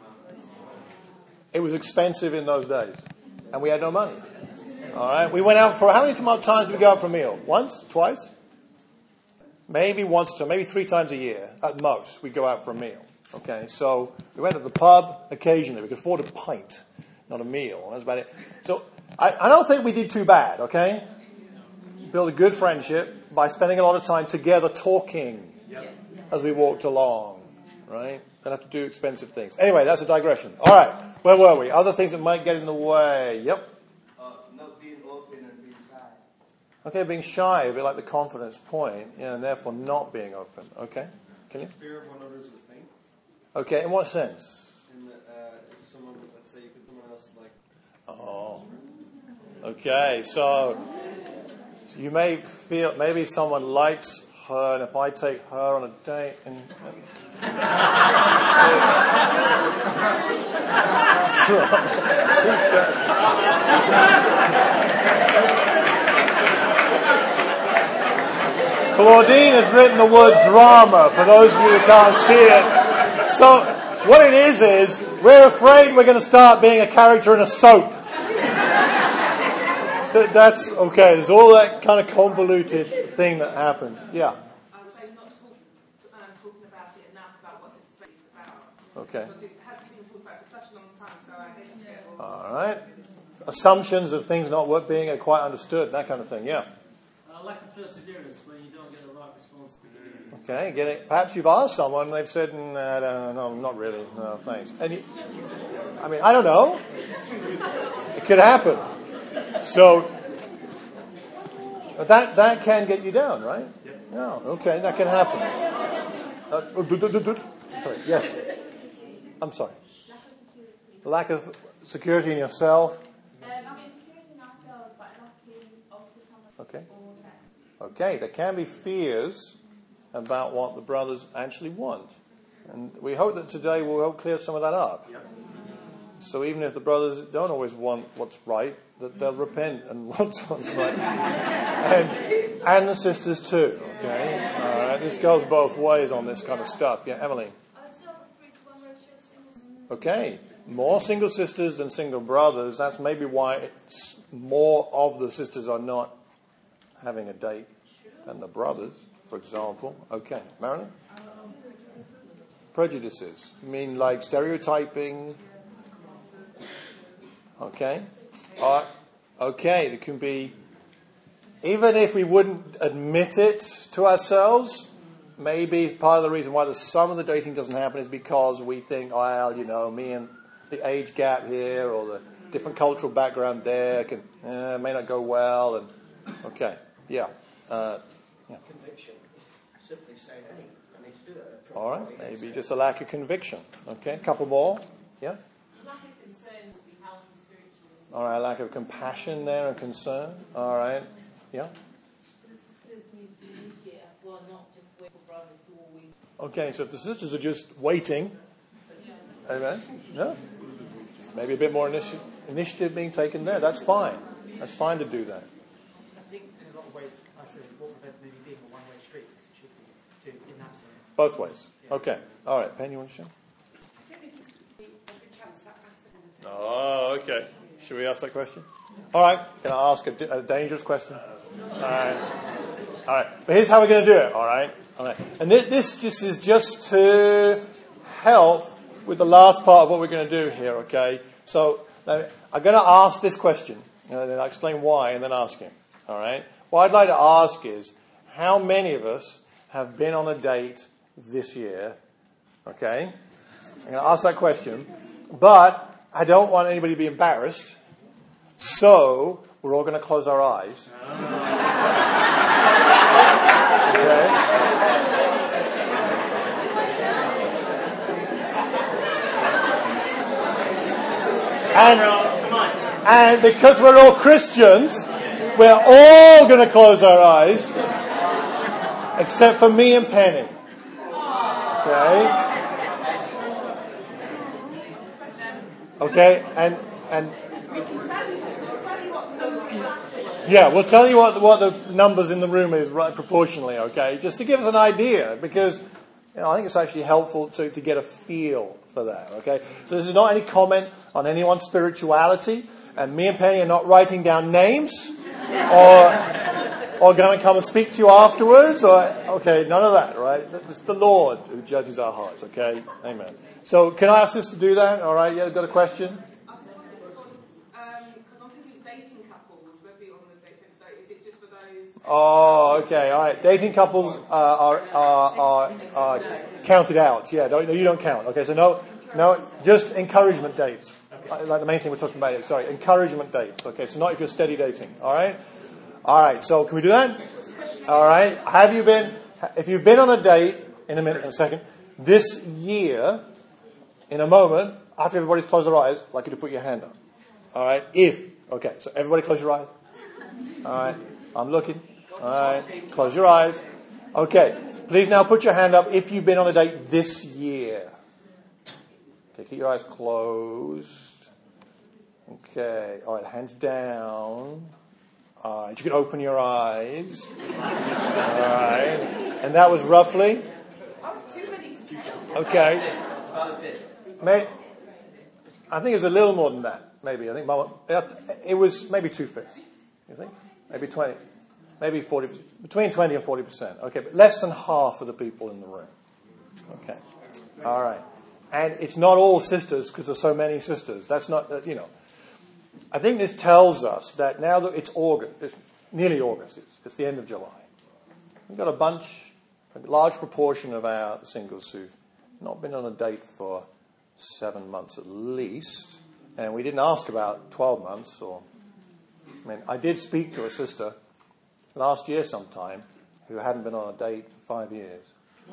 It was expensive in those days, and we had no money. All right, we went out for, how many times did we go out for a meal? Once? Twice? Maybe once or two, maybe 3 times a year at most. We'd go out for a meal. Okay, so we went to the pub occasionally. We could afford a pint, not a meal. That's about it. So I don't think we did too bad. Okay, built a good friendship by spending a lot of time together talking as we walked along. Right, don't have to do expensive things. Anyway, that's a digression. All right, where were we? Other things that might get in the way. Yep. Not being open and being shy. Okay, being shy, a bit like the confidence point, and therefore not being open. Okay, can you? Fear of what others would think. Okay, in what sense? In the, if someone, let's say, you could someone else like. Oh, okay. So you may feel maybe someone likes her, and if I take her on a date, and Claudine has written the word drama for those of you who can't see it. So what it is we're afraid we're going to start being a character in a soap. That's okay. There's all that kind of convoluted thing that happens. Yeah. I would say not talking about it enough about what it's about. Okay. Because it hasn't been talked about for such a long time, so I hate to get All right. Assumptions of things not being quite understood, that kind of thing. Yeah. Lack of perseverance when you don't get the right response. Okay, get it. Perhaps you've asked someone and they've said, no, not really. No, thanks. And I don't know. It could happen. So, that can get you down, right? No, okay, that can happen. Sorry, yes. I'm sorry. Lack of security in yourself. Security in ourselves, but lacking obviously someone. Okay. Okay, there can be fears about what the brothers actually want. And we hope that today will help clear some of that up. So even if the brothers don't always want what's right, that they'll repent and want what's right. And the sisters too, okay? This goes both ways on this kind of stuff. Yeah, Emily? I'd say a 3-to-1 ratio of singles. Okay, more single sisters than single brothers. That's maybe why more of the sisters are not having a date than the brothers, for example. Okay, Marilyn? Prejudices. You mean like stereotyping? Okay. Okay, it can be, even if we wouldn't admit it to ourselves, maybe part of the reason why some of the dating doesn't happen is because we think, well, me and the age gap here or the different cultural background there may not go well. And okay, yeah. Conviction. Simply saying, hey, I need to do that. All right, maybe just a lack of conviction. Okay, a couple more. Yeah. lack of concern would be healthy spiritually. All right, lack of compassion there and concern. All right, yeah. Okay, so if the sisters are just waiting, amen. No, maybe a bit more initiative being taken there. That's fine. That's fine to do that. I think in a lot of ways, I said, what with maybe being a one-way street. Both ways. Okay. All right. Penny, you want to share? Oh, okay. Should we ask that question? All right. Can I ask a dangerous question? All right. All right. But here's how we're going to do it. All right. All right. And this just is just to help with the last part of what we're going to do here. Okay. So I'm going to ask this question, and then I'll explain why, and then ask him. All right. What I'd like to ask is, how many of us have been on a date this year? Okay. I'm going to ask that question, but I don't want anybody to be embarrassed, so we're all going to close our eyes. Okay? And because we're all Christians, we're all going to close our eyes, except for me and Penny. Okay? Okay, and yeah, we'll tell you what the numbers in the room is right proportionally, okay? Just to give us an idea, because I think it's actually helpful to get a feel for that, okay? So this is not any comment on anyone's spirituality, and me and Penny are not writing down names or going to come and speak to you afterwards, okay, none of that, right? It's the Lord who judges our hearts, okay? Amen. So can I ask us to do that? All right, yeah, got a question? Oh, okay, all right. Dating couples are counted out. Yeah, you don't count. Okay, so no, just encouragement dates. Like the main thing we're talking about is, encouragement dates. Okay, so not if you're steady dating. All right? All right, so can we do that? All right. If you've been on a date, in a second, this year, in a moment, after everybody's closed their eyes, I'd like you to put your hand up. All right? Okay, so everybody close your eyes. All right, I'm looking. All right, close your eyes. Okay, please now put your hand up if you've been on a date this year. Okay, keep your eyes closed. Okay, all right, hands down. All right, you can open your eyes. All right, and that was roughly? Okay. I think it was a little more than that, maybe. I think it was maybe 2/5. You think? Maybe 20. Maybe 40, between 20 and 40%. Okay, but less than half of the people in the room. Okay. All right. And it's not all sisters because there's so many sisters. That's not, I think this tells us that now that it's August, it's nearly August, it's the end of July. We've got a large proportion of our singles who've not been on a date for 7 months at least. And we didn't ask about 12 months I did speak to a sister last year sometime who hadn't been on a date for 5 years.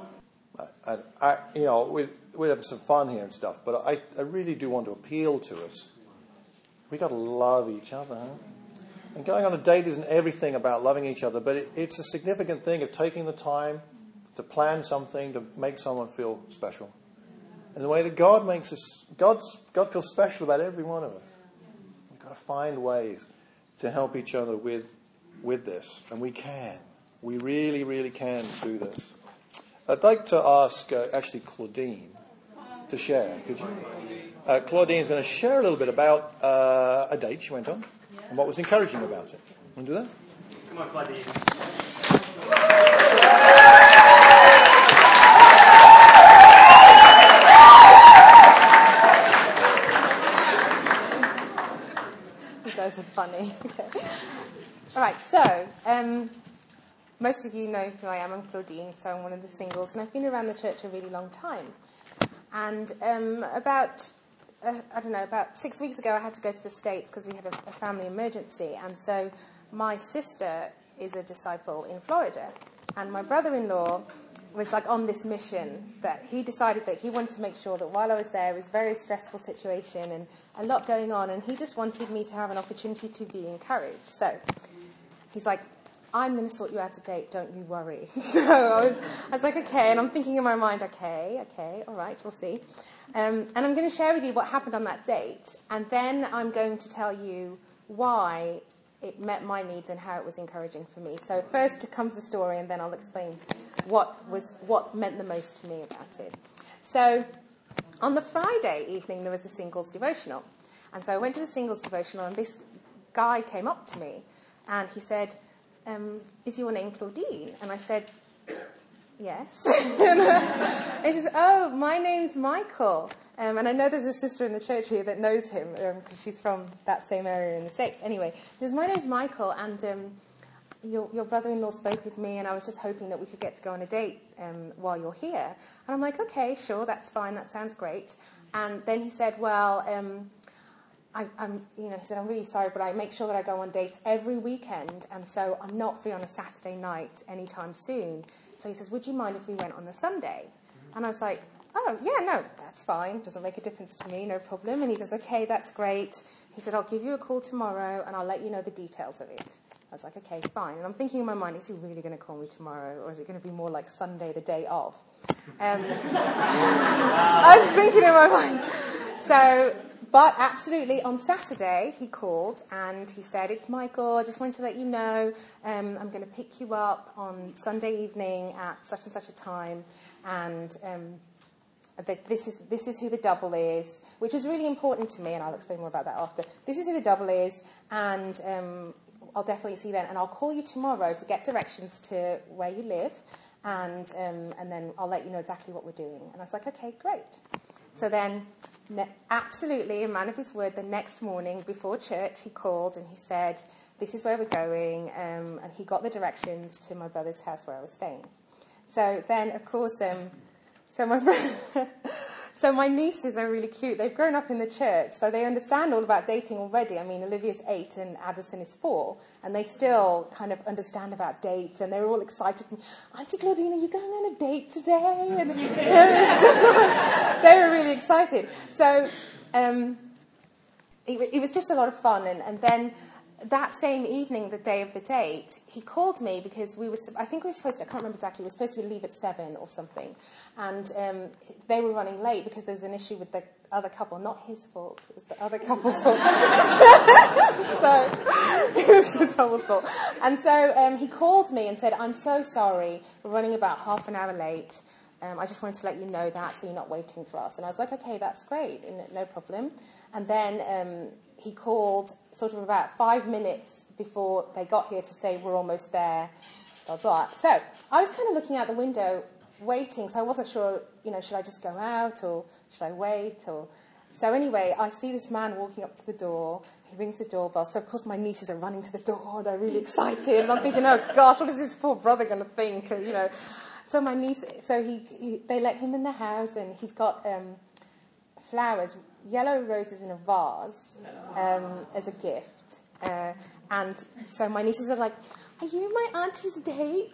We'd have some fun here and stuff, but I really do want to appeal to us. We got to love each other, huh? And going on a date isn't everything about loving each other, but it's a significant thing of taking the time to plan something to make someone feel special. And the way that God makes us, God feels special about every one of us. We've got to find ways to help each other with this, and we can. We really, really can do this. I'd like to ask, Claudine to share. Could you? Claudine's going to share a little bit about a date she went on and what was encouraging about it. Want to do that? Come on, Claudine. You guys are funny. All right, so most of you know who I am. I'm Claudine, so I'm one of the singles, and I've been around the church a really long time. And about 6 weeks ago, I had to go to the States because we had a family emergency, and so my sister is a disciple in Florida, and my brother-in-law was on this mission that he decided that he wanted to make sure that while I was there, it was a very stressful situation and a lot going on, and he just wanted me to have an opportunity to be encouraged. So he's like, I'm going to sort you out a date, don't you worry. So I was like, okay, and I'm thinking in my mind, okay, all right, we'll see. And I'm going to share with you what happened on that date, and then I'm going to tell you why it met my needs and how it was encouraging for me. So first comes the story, and then I'll explain what meant the most to me about it. So on the Friday evening, there was a singles devotional. And so I went to the singles devotional, and this guy came up to me, and he said, is your name Claudine? And I said, yes. And he says, oh, my name's Michael. And I know there's a sister in the church here that knows him, because she's from that same area in the States. Anyway, he says, my name's Michael, and your brother-in-law spoke with me, and I was just hoping that we could get to go on a date while you're here. And I'm like, okay, sure, that's fine, that sounds great. And then he said, well, he said, I'm really sorry, but I make sure that I go on dates every weekend, and so I'm not free on a Saturday night anytime soon. So he says, would you mind if we went on the Sunday? And I was like, oh, yeah, no, that's fine. Doesn't make a difference to me, no problem. And he goes, okay, that's great. He said, I'll give you a call tomorrow, and I'll let you know the details of it. I was like, okay, fine. And I'm thinking in my mind, is he really going to call me tomorrow, or is it going to be more like Sunday, the day of? I was thinking in my mind. But absolutely, on Saturday, he called and he said, it's Michael, I just wanted to let you know, I'm going to pick you up on Sunday evening at such and such a time, and this is who the double is, which was really important to me, and I'll explain more about that after. This is who the double is, and I'll definitely see you then, and I'll call you tomorrow to get directions to where you live, and then I'll let you know exactly what we're doing. And I was like, okay, great. So then, absolutely, a man of his word, the next morning before church, he called and he said, this is where we're going, and he got the directions to my brother's house where I was staying. So then, of course, so my nieces are really cute. They've grown up in the church, so they understand all about dating already. I mean, Olivia's 8 and Addison is 4, and they still kind of understand about dates, and they're all excited. Auntie Claudine, are you going on a date today? And they were really excited. So it was just a lot of fun, and then that same evening, the day of the date, he called me because I can't remember exactly, we were supposed to leave at 7 or something. And they were running late because there was an issue with the other couple. Not his fault, it was the other couple's fault. So it was the double's fault. And so he called me and said, I'm so sorry, we're running about half an hour late. I just wanted to let you know that so you're not waiting for us. And I was like, okay, that's great, no problem. And then he called sort of about 5 minutes before they got here to say, we're almost there, blah, blah. So I was kind of looking out the window waiting, so I wasn't sure, should I just go out or should I wait? So anyway, I see this man walking up to the door. He rings the doorbell. So, of course, my nieces are running to the door, and they're really excited. And I'm thinking, oh, gosh, what is this poor brother going to think? And, So my niece, they let him in the house, and he's got flowers, yellow roses in a vase as a gift. And so my nieces are like, are you my auntie's date?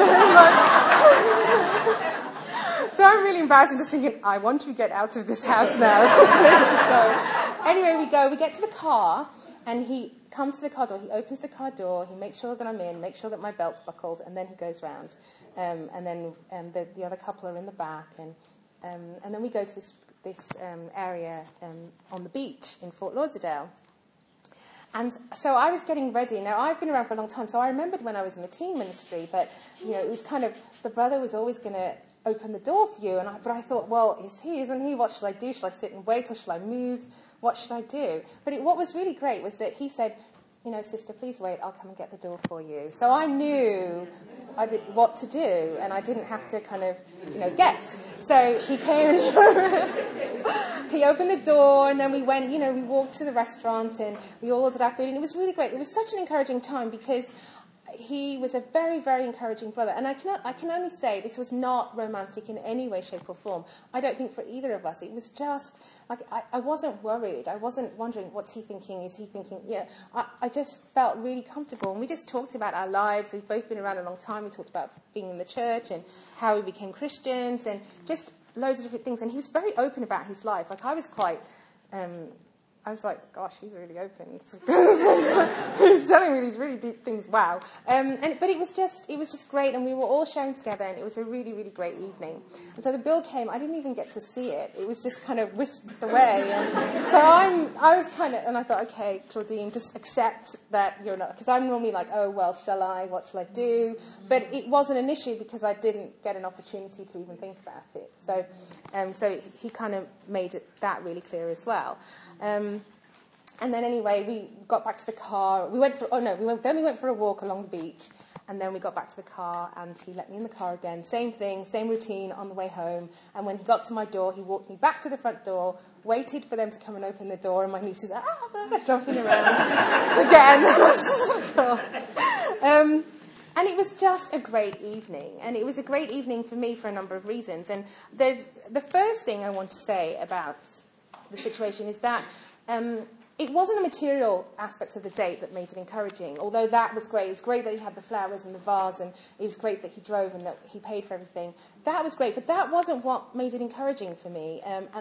So I'm really embarrassed and just thinking, I want to get out of this house now. So anyway, we get to the car, and he comes to the car door, he opens the car door, he makes sure that I'm in, makes sure that my belt's buckled, and then he goes round. And then the other couple are in the back, and then we go to this area on the beach in Fort Lauderdale. And so I was getting ready. Now, I've been around for a long time, so I remembered when I was in the teen ministry that, it was kind of, the brother was always going to open the door for you. But I thought, well, is he, isn't he? What should I do? Should I sit and wait, or should I move? What should I do? But what was really great was that he said, sister, please wait, I'll come and get the door for you. So I knew what to do, and I didn't have to kind of, guess. So he came and he opened the door, and then we went, we walked to the restaurant, and we all ordered our food, and it was really great. It was such an encouraging time because he was a very, very encouraging brother. And I can only say this was not romantic in any way, shape, or form. I don't think for either of us. It was just, I wasn't worried. I wasn't wondering, what's he thinking? Is he thinking? I just felt really comfortable. And we just talked about our lives. We've both been around a long time. We talked about being in the church and how we became Christians and just loads of different things. And he was very open about his life. I was like, gosh, he's really open. He's telling going with these really deep things. Wow. But it was just great, and we were all sharing together, and it was a really, really great evening. And so the bill came. I didn't even get to see it. It was just kind of whisked away. And so I thought, okay, Claudine, just accept that you're not, because I'm normally like, oh, well, shall I? What shall I do? But it wasn't an issue because I didn't get an opportunity to even think about it. So he kind of made that really clear as well. And then anyway, we got back to the car. We went for a walk along the beach, and then we got back to the car, and he let me in the car again. Same thing, same routine on the way home. And when he got to my door, he walked me back to the front door, waited for them to come and open the door, and my nieces jumping around again. And it was just a great evening. And it was a great evening for me for a number of reasons. And the first thing I want to say about the situation is that it wasn't a material aspect of the date that made it encouraging, although that was great. It was great that he had the flowers and the vase, and it was great that he drove and that he paid for everything. That was great, but that wasn't what made it encouraging for me.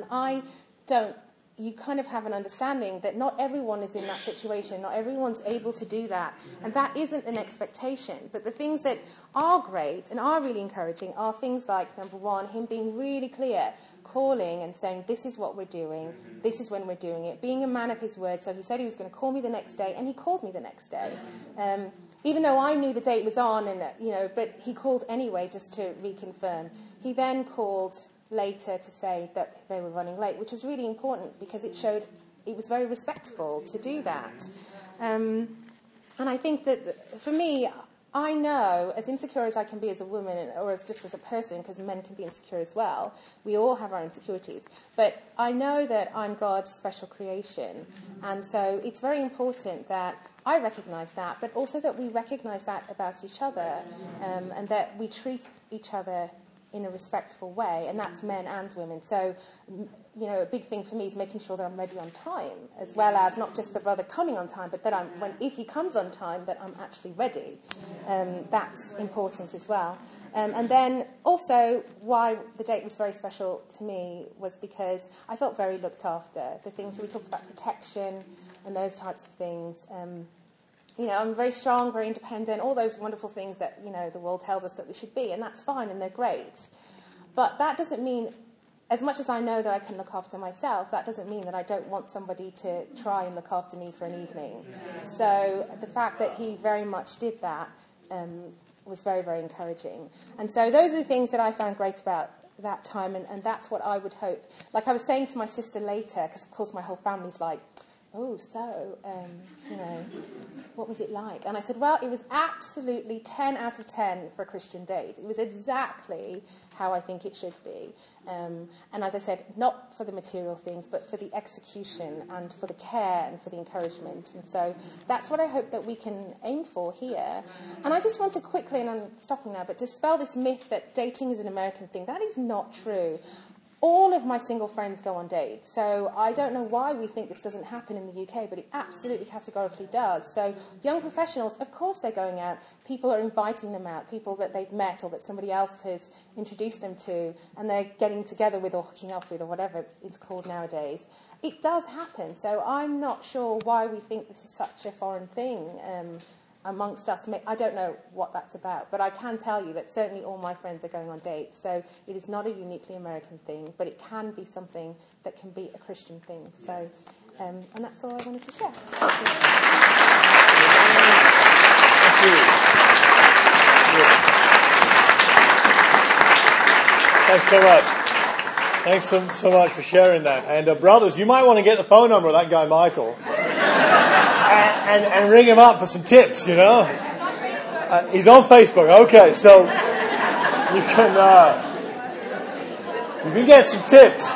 You kind of have an understanding that not everyone is in that situation, not everyone's able to do that, and that isn't an expectation. But the things that are great and are really encouraging are things like, number one, him being really clear, calling and saying, this is what we're doing, this is when we're doing it, being a man of his word. So he said he was going to call me the next day, and he called me the next day. Even though I knew the date was on, but he called anyway just to reconfirm. He then called later to say that they were running late, which was really important because it showed it was very respectful to do that. And I think that for me, I know, as insecure as I can be as a woman or as just as a person, because men can be insecure as well, we all have our insecurities, but I know that I'm God's special creation, and so it's very important that I recognise that, but also that we recognise that about each other, and that we treat each other in a respectful way, and that's men and women. So, a big thing for me is making sure that I'm ready on time, as well as not just the brother coming on time, but that if he comes on time, that I'm actually ready. That's important as well. And then also why the date was very special to me was because I felt very looked after. The things that we talked about, protection and those types of things. I'm very strong, very independent, all those wonderful things that, the world tells us that we should be, and that's fine and they're great. But that doesn't mean, as much as I know that I can look after myself, that doesn't mean that I don't want somebody to try and look after me for an evening. So the fact that he very much did that was very, very encouraging. And so those are the things that I found great about that time, and that's what I would hope. Like I was saying to my sister later, because of course my whole family's like, oh, so, what was it like? And I said, well, it was absolutely 10 out of 10 for a Christian date. It was exactly how I think it should be. And as I said, not for the material things, but for the execution and for the care and for the encouragement. And so that's what I hope that we can aim for here. And I just want to quickly, and I'm stopping now, but dispel this myth that dating is an American thing. That is not true. All of my single friends go on dates, so I don't know why we think this doesn't happen in the UK, but it absolutely categorically does. So young professionals, of course they're going out. People are inviting them out, people that they've met or that somebody else has introduced them to, and they're getting together with or hooking up with or whatever it's called nowadays. It does happen, so I'm not sure why we think this is such a foreign thing amongst us. I don't know what that's about, but I can tell you that certainly all my friends are going on dates, so it is not a uniquely American thing, but it can be something that can be a Christian thing. So, and that's all I wanted to share. Thank you. Thanks so much. Thanks so much for sharing that. And brothers, you might want to get the phone number of that guy Michael. And ring him up for some tips, He's on Facebook. Okay, so you can get some tips.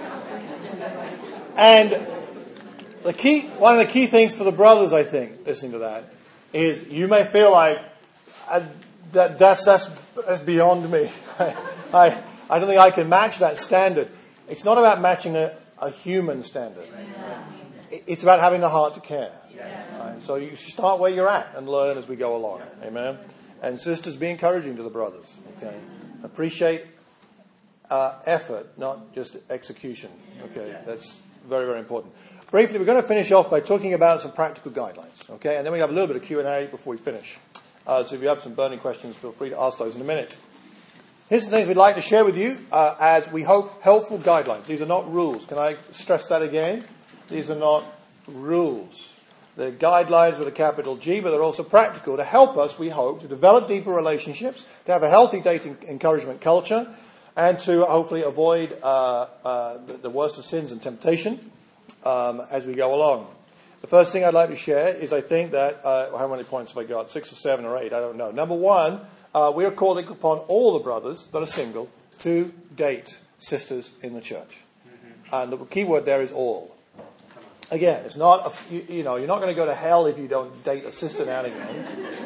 And one of the key things for the brothers, I think, listening to that, is you may feel like that's beyond me. I don't think I can match that standard. It's not about matching a human standard. It's about having the heart to care. Right? So you start where you're at and learn as we go along. Amen. And sisters, be encouraging to the brothers. Okay. Appreciate effort, not just execution. Okay. That's very, very important. briefly, we're going to finish off by talking about some practical guidelines, okay? And then we have a little bit of Q&A before we finish. So if you have some burning questions, feel free to ask those in a minute. Here's some things we'd like to share with you as we hope helpful guidelines. These are not rules. Can I stress that again? These are not rules. They're guidelines with a capital G, but they're also practical to help us, we hope, to develop deeper relationships, to have a healthy dating encouragement culture, and to hopefully avoid the worst of sins and temptation as we go along. The first thing I'd like to share is I think that, how many points have I got? 6 or 7 or 8, I don't know. Number one, we are calling upon all the brothers that are single to date sisters in the church. And the key word there is all. Again, it's not, you're not going to go to hell if you don't date a sister now and again.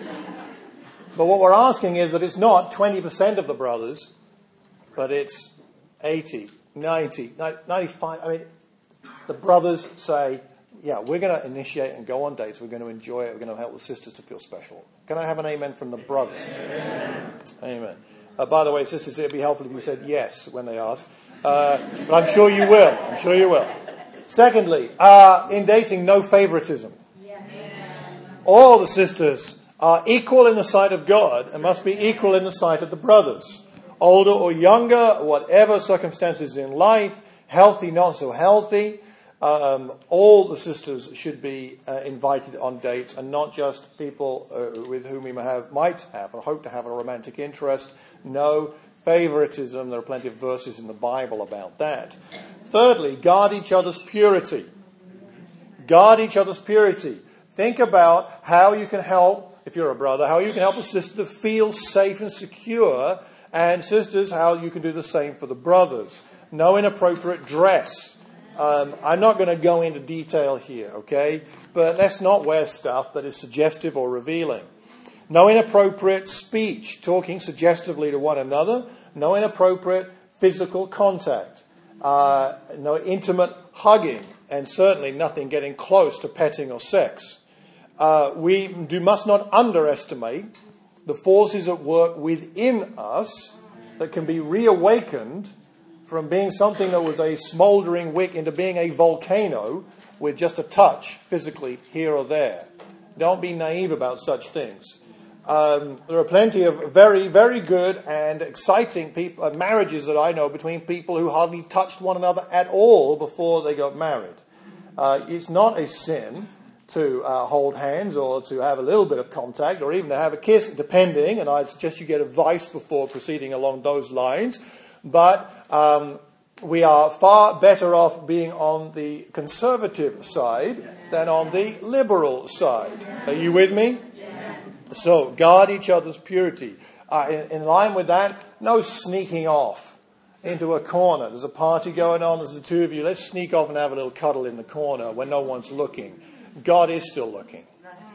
But what we're asking is that it's not 20% of the brothers, but it's 80, 90, 95. I mean, the brothers say, yeah, we're going to initiate and go on dates. We're going to enjoy it. We're going to help the sisters to feel special. Can I have an amen from the brothers? Amen. By the way, sisters, it would be helpful if you said yes when they ask. But I'm sure you will. I'm sure you will. Secondly, in dating, no favoritism. All the sisters are equal in the sight of God and must be equal in the sight of the brothers. Older or younger, whatever circumstances in life, healthy, not so healthy, all the sisters should be invited on dates, and not just people with whom we might have or hope to have a romantic interest. No favoritism. There are plenty of verses in the Bible about that. Thirdly, guard each other's purity. Guard each other's purity. Think about how you can help, if you're a brother, how you can help a sister to feel safe and secure, and sisters, how you can do the same for the brothers. No inappropriate dress. I'm not going to go into detail here, okay? But let's not wear stuff that is suggestive or revealing. No inappropriate speech, talking suggestively to one another. No inappropriate physical contact. No intimate hugging. And certainly nothing getting close to petting or sex. We must not underestimate the forces at work within us that can be reawakened from being something that was a smouldering wick into being a volcano with just a touch physically here or there. Don't be naive about such things. There are plenty of very, very good and exciting marriages that I know between people who hardly touched one another at all before they got married. It's not a sin to hold hands or to have a little bit of contact or even to have a kiss, depending, and I'd suggest you get advice before proceeding along those lines. But we are far better off being on the conservative side than on the liberal side. Are you with me? So, guard each other's purity. In line with that, no sneaking off into a corner. There's a party going on, there's the two of you. Let's sneak off and have a little cuddle in the corner when no one's looking. God is still looking.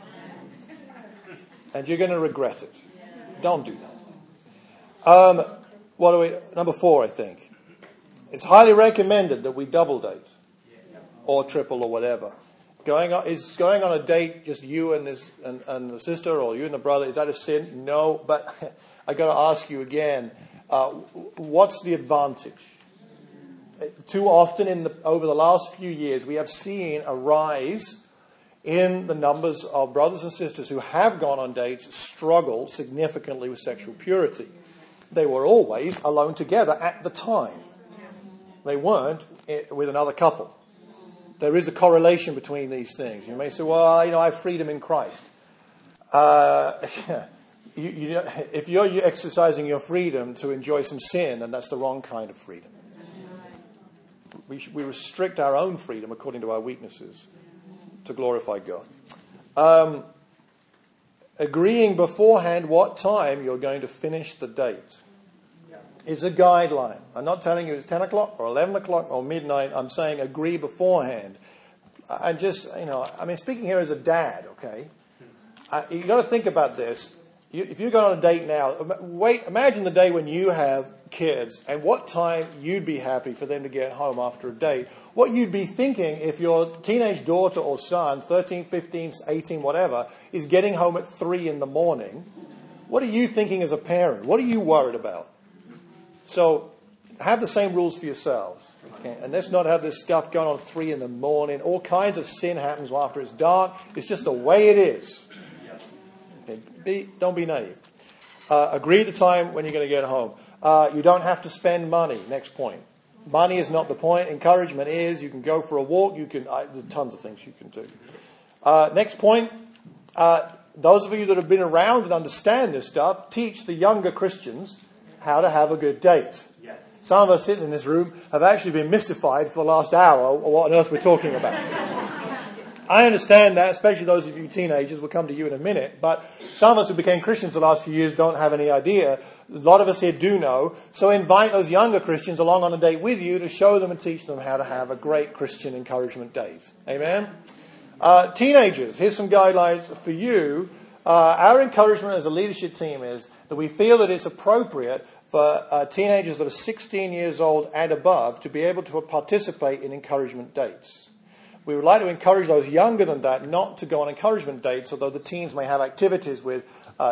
And you're going to regret it. Don't do that. Number 4, I think. It's highly recommended that we double date. Or triple or whatever. Going on a date, just you and the sister, or you and the brother, is that a sin? No, but I got to ask you again, what's the advantage? Too often over the last few years, we have seen a rise in the numbers of brothers and sisters who have gone on dates struggle significantly with sexual purity. They were always alone together at the time. They weren't with another couple. There is a correlation between these things. You may say, well, I have freedom in Christ. If you're exercising your freedom to enjoy some sin, then that's the wrong kind of freedom. We restrict our own freedom according to our weaknesses to glorify God. Agreeing beforehand what time you're going to finish the date is a guideline. I'm not telling you it's 10 o'clock or 11 o'clock or midnight. I'm saying agree beforehand. And just, speaking here as a dad, okay? You've got to think about this. If you go on a date now, imagine the day when you have kids and what time you'd be happy for them to get home after a date. What you'd be thinking if your teenage daughter or son, 13, 15, 18, whatever, is getting home at 3 in the morning. What are you thinking as a parent? What are you worried about? So have the same rules for yourselves. Okay? And let's not have this stuff going on 3 a.m. All kinds of sin happens after it's dark. It's just the way it is. Okay? Don't be naive. Agree the time when you're going to get home. You don't have to spend money. Next point. Money is not the point. Encouragement is. You can go for a walk. There are tons of things you can do. Next point. Those of you that have been around and understand this stuff, teach the younger Christians how to have a good date. Yes. Some of us sitting in this room have actually been mystified for the last hour of what on earth we're talking about. I understand that, especially those of you teenagers. We'll come to you in a minute. But some of us who became Christians the last few years don't have any idea. A lot of us here do know. So invite those younger Christians along on a date with you to show them and teach them how to have a great Christian encouragement date. Amen? Teenagers, here's some guidelines for you. Our encouragement as a leadership team is that we feel that it's appropriate for teenagers that are 16 years old and above to be able to participate in encouragement dates. We would like to encourage those younger than that not to go on encouragement dates, although the teens may have activities with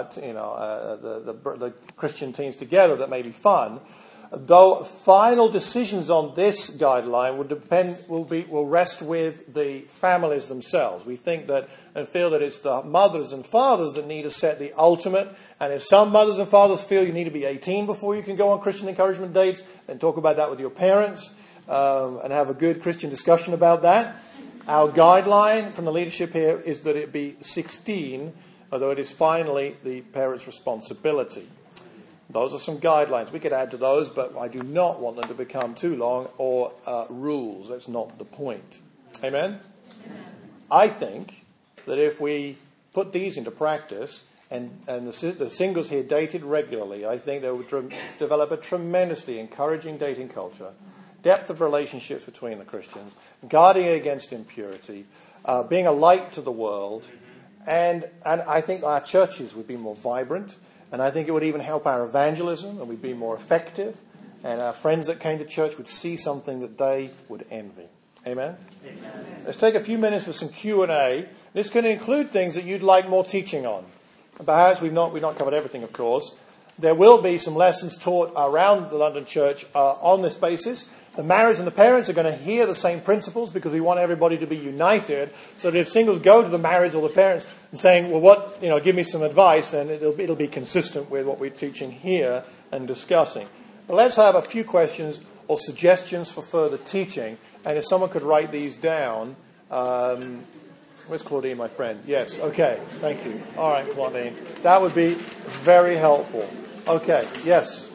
the Christian teens together that may be fun. Though final decisions on this guideline will rest with the families themselves. We think that and feel that it's the mothers and fathers that need to set the ultimate. And if some mothers and fathers feel you need to be 18 before you can go on Christian encouragement dates, then talk about that with your parents and have a good Christian discussion about that. Our guideline from the leadership here is that it be 16, although it is finally the parents' responsibility. Those are some guidelines. We could add to those, but I do not want them to become too long or rules. That's not the point. Amen? Amen. I think that if we put these into practice and the singles here dated regularly, I think they would develop a tremendously encouraging dating culture, depth of relationships between the Christians, guarding against impurity, being a light to the world, and I think our churches would be more vibrant. And I think it would even help our evangelism, and we'd be more effective. And our friends that came to church would see something that they would envy. Amen? Amen. Let's take a few minutes for some Q&A. This can include things that you'd like more teaching on. Perhaps we've not covered everything, of course. There will be some lessons taught around the London church on this basis. The marrieds and the parents are going to hear the same principles because we want everybody to be united. So that if singles go to the marrieds or the parents and saying, well, give me some advice, then it'll be consistent with what we're teaching here and discussing. But let's have a few questions or suggestions for further teaching. And if someone could write these down. Where's Claudine, my friend? Yes, okay, thank you. All right, Claudine. That would be very helpful. Okay, yes.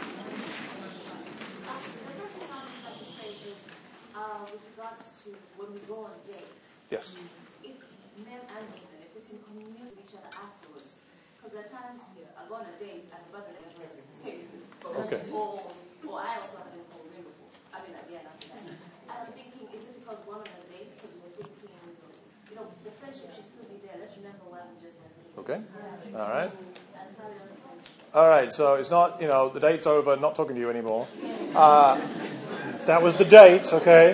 Yes. If men and women, if we can communicate with each other afterwards, because at times I go on a date and the brother never takes me. Okay. Or I also haven't called him before. I mean, again, after that. And I'm thinking, is it because one of the dates, because we're thinking, the friendship should still be there. Let's remember why we just went. Okay. All right. All right, so it's not, the date's over, not talking to you anymore. That was the date, okay.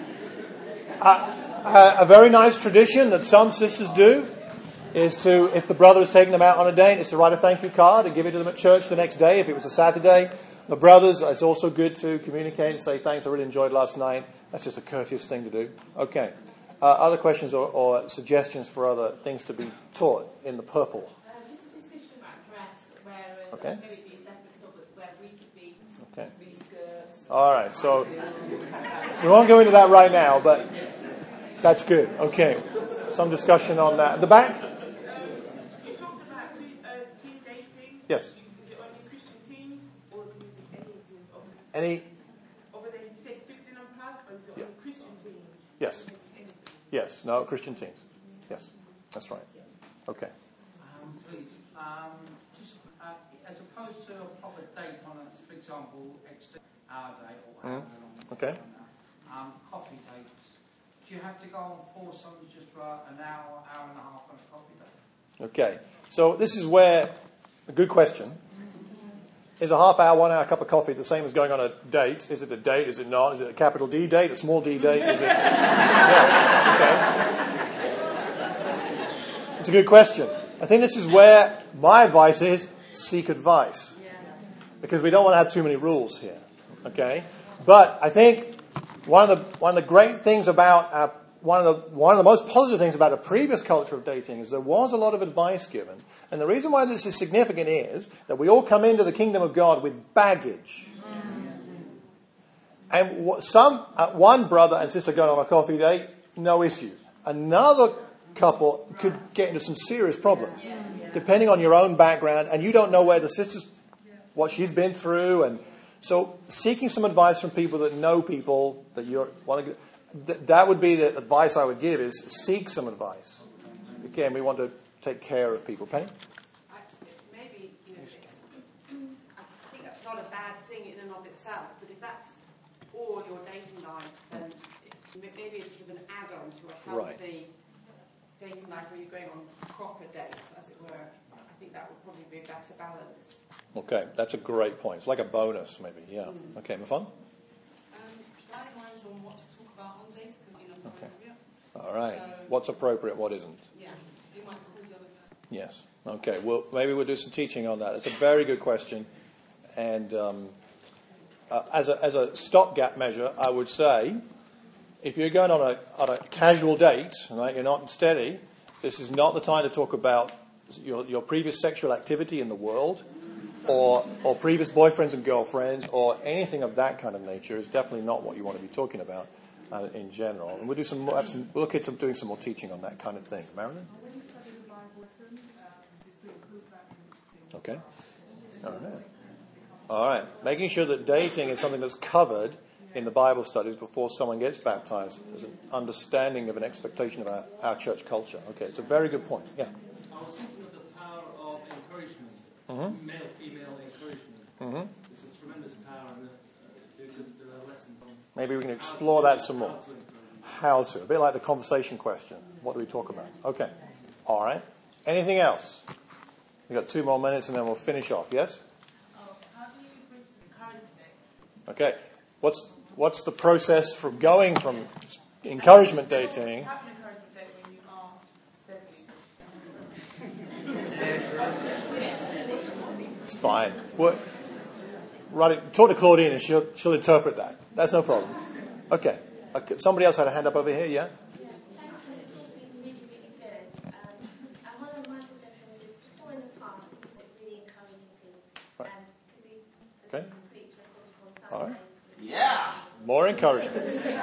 A very nice tradition that some sisters do is to, if the brother is taking them out on a date, is to write a thank you card and give it to them at church the next day if it was a Saturday. The brothers, it's also good to communicate and say, thanks, I really enjoyed last night. That's just a courteous thing to do. Okay. Other questions or suggestions for other things to be taught in the purple? Just a discussion about dress, whereas okay. Maybe be a separate topic where we could be mini skirts. All right, so we won't go into that right now, but that's good. Okay. Some discussion on that. At the back? You talked about teen dating. Yes. Is it only Christian teens, or do you think any over there, you say 16 and plus, or is it only Christian teens? Yes. Yes. No, Christian teens. Yes. That's right. Okay. Please. Just as opposed to a proper date on a, for example, hour date or however long. Okay. Coffee dates. Do you have to go and force someone just for an hour, hour and a half on a coffee date? Okay. So this is where a good question. Is a half hour, 1 hour cup of coffee the same as going on a date? Is it a date? Is it not? Is it a capital D date? A small d date? Is it? Yeah. Okay. It's a good question. I think this is where my advice is seek advice. Because we don't want to have too many rules here. Okay. But I think one of the great things about one of the most positive things about the previous culture of dating is there was a lot of advice given. And the reason why this is significant is that we all come into the kingdom of God with baggage. And one brother and sister going on a coffee date, no issue. Another couple could get into some serious problems, depending on your own background, and you don't know where the sister's, what she's been through, and so seeking some advice from people that know people that you want to, that would be the advice I would give: is seek some advice. Again, we want to take care of people. Penny? Maybe, I think that's not a bad thing in and of itself, but if that's all your dating life, then maybe it's sort of an add-on to a healthy dating life where you're going on proper dates, as it were. I think that would probably be a better balance. Okay, that's a great point. It's like a bonus, maybe. Yeah. Okay, Mafon? Guidelines on what to talk about on dates, because you know. Okay. All right. What's appropriate? What isn't? Yeah, it might cause the other person. Yes. Okay. Well, maybe we'll do some teaching on that. It's a very good question, and as a stopgap measure, I would say, if you're going on a casual date, right, you're not steady, this is not the time to talk about your previous sexual activity in the world, or previous boyfriends and girlfriends, or anything of that kind of nature. Is definitely not what you want to be talking about in general. And we'll look at doing some more teaching on that kind of thing. Marilyn? Okay. All right. Making sure that dating is something that's covered in the Bible studies before someone gets baptized. There's an understanding of an expectation of our church culture. Okay, it's a very good point. Yeah. I was thinking of the power of encouragement, male-female encouragement. Mm-hmm. It's a tremendous power, and there are lessons on. Maybe we can explore that some more. How to. A bit like the conversation question. What do we talk about? Okay. All right. Anything else? We've got 2 more minutes and then we'll finish off. Yes? How do you bring some encouragement? Okay. What's the process from going from encouragement dating? Have an encouragement date when you are steadily. It's fine. Talk to Claudine and she'll interpret that. That's no problem. Okay. Somebody else had a hand up over here, yeah? Okay. All right. Yeah. More encouragement.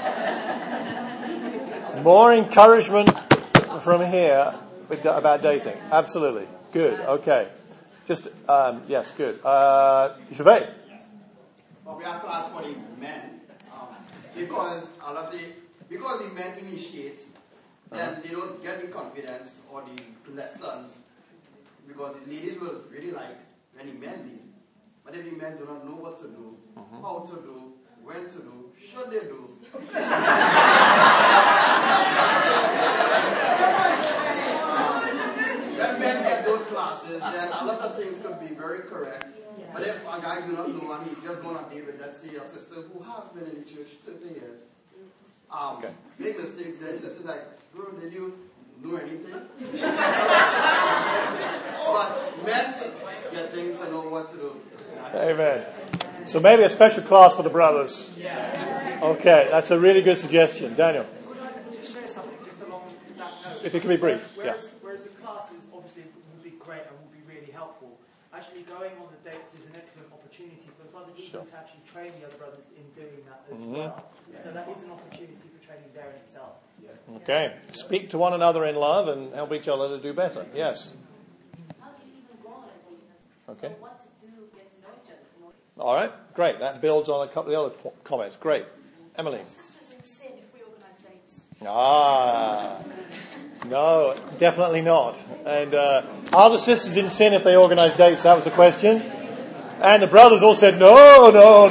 More encouragement from here about dating. Absolutely. Good. Okay. Just, yes, good. Gervais. Well, we have to ask for the men. Because the men initiate, then they don't get the confidence or the lessons. Because the ladies will really like when the men lead. But if the men do not know what to do, how to do, when to do, should they do? When men get those classes, then a lot of things could be very correct. But if a guy do not know and he just going to date with, let's say, a sister who has been in the church 30 years, make mistakes, then sister's like, bro, did you know anything? But men getting to know what to do. Amen. So maybe a special class for the brothers. Okay, that's a really good suggestion. Daniel. Could I just share something just along that note? If it can be brief. Whereas the classes obviously would be great and would be really helpful, actually going on the dates is an excellent opportunity for Brother Ethan to actually train the other brothers in doing that as well. So that is an opportunity for training there in itself. Okay. Speak to one another in love and help each other to do better. Yes. How do you even go on a Okay. So what to do, get to know each other. All right. Great. That builds on a couple of the other comments. Great. Emily. Sisters in sin if we organise dates. No, definitely not. And are the sisters in sin if they organise dates? That was the question. And the brothers all said, no.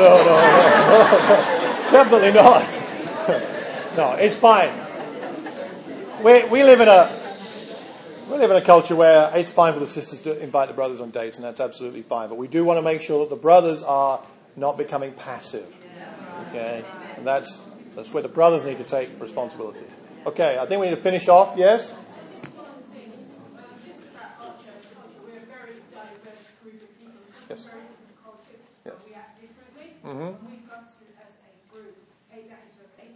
Definitely not. No, it's fine. We live in a culture where it's fine for the sisters to invite the brothers on dates, and that's absolutely fine. But we do want to make sure that the brothers are not becoming passive. Okay, and that's where the brothers need to take responsibility. Okay, I think we need to finish off. Yes. Yes. We act differently. Mm-hmm. We've got to, as a group, take that into account.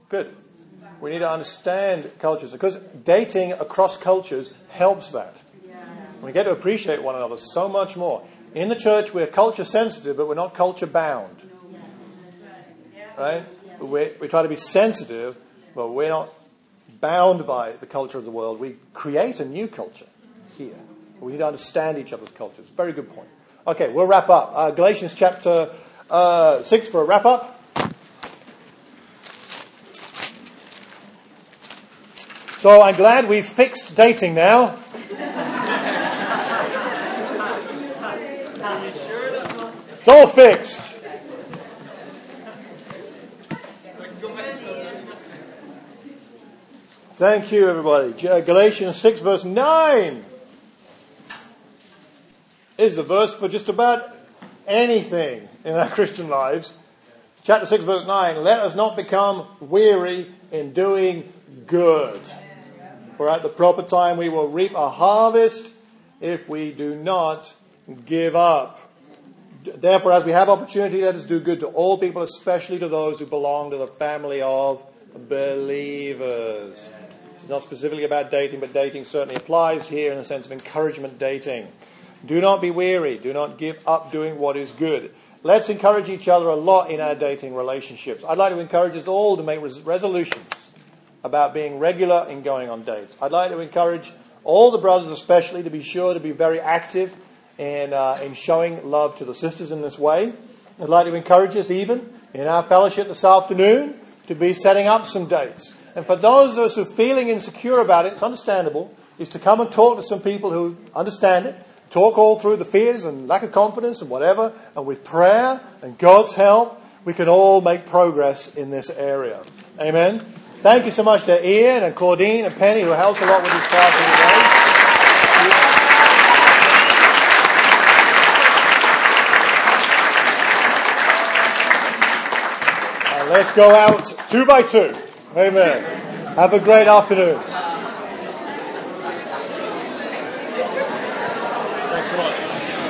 Good. We need to understand cultures, because dating across cultures helps that. We get to appreciate one another so much more. In the church, we're culture sensitive, but we're not culture bound. Right? We try to be sensitive, but we're not bound by the culture of the world. We create a new culture here. We need to understand each other's cultures. Very good point. Okay, we'll wrap up. Galatians chapter 6 for a wrap up. So I'm glad we've fixed dating now. It's all fixed. Thank you, everybody. Galatians 6 verse 9 is a verse for just about anything in our Christian lives. Chapter 6 verse 9, let us not become weary in doing good. For at the proper time we will reap a harvest if we do not give up. Therefore, as we have opportunity, let us do good to all people, especially to those who belong to the family of believers. It's not specifically about dating, but dating certainly applies here in the sense of encouragement dating. Do not be weary. Do not give up doing what is good. Let's encourage each other a lot in our dating relationships. I'd like to encourage us all to make resolutions about being regular in going on dates. I'd like to encourage all the brothers especially to be sure to be very active in showing love to the sisters in this way. I'd like to encourage us even in our fellowship this afternoon to be setting up some dates. And for those of us who are feeling insecure about it, it's understandable, is to come and talk to some people who understand it, talk all through the fears and lack of confidence and whatever, and with prayer and God's help, we can all make progress in this area. Amen. Thank you so much to Ian and Claudine and Penny who helped a lot with this class today. And let's go out 2 by 2. Amen. Have a great afternoon. Thanks a lot.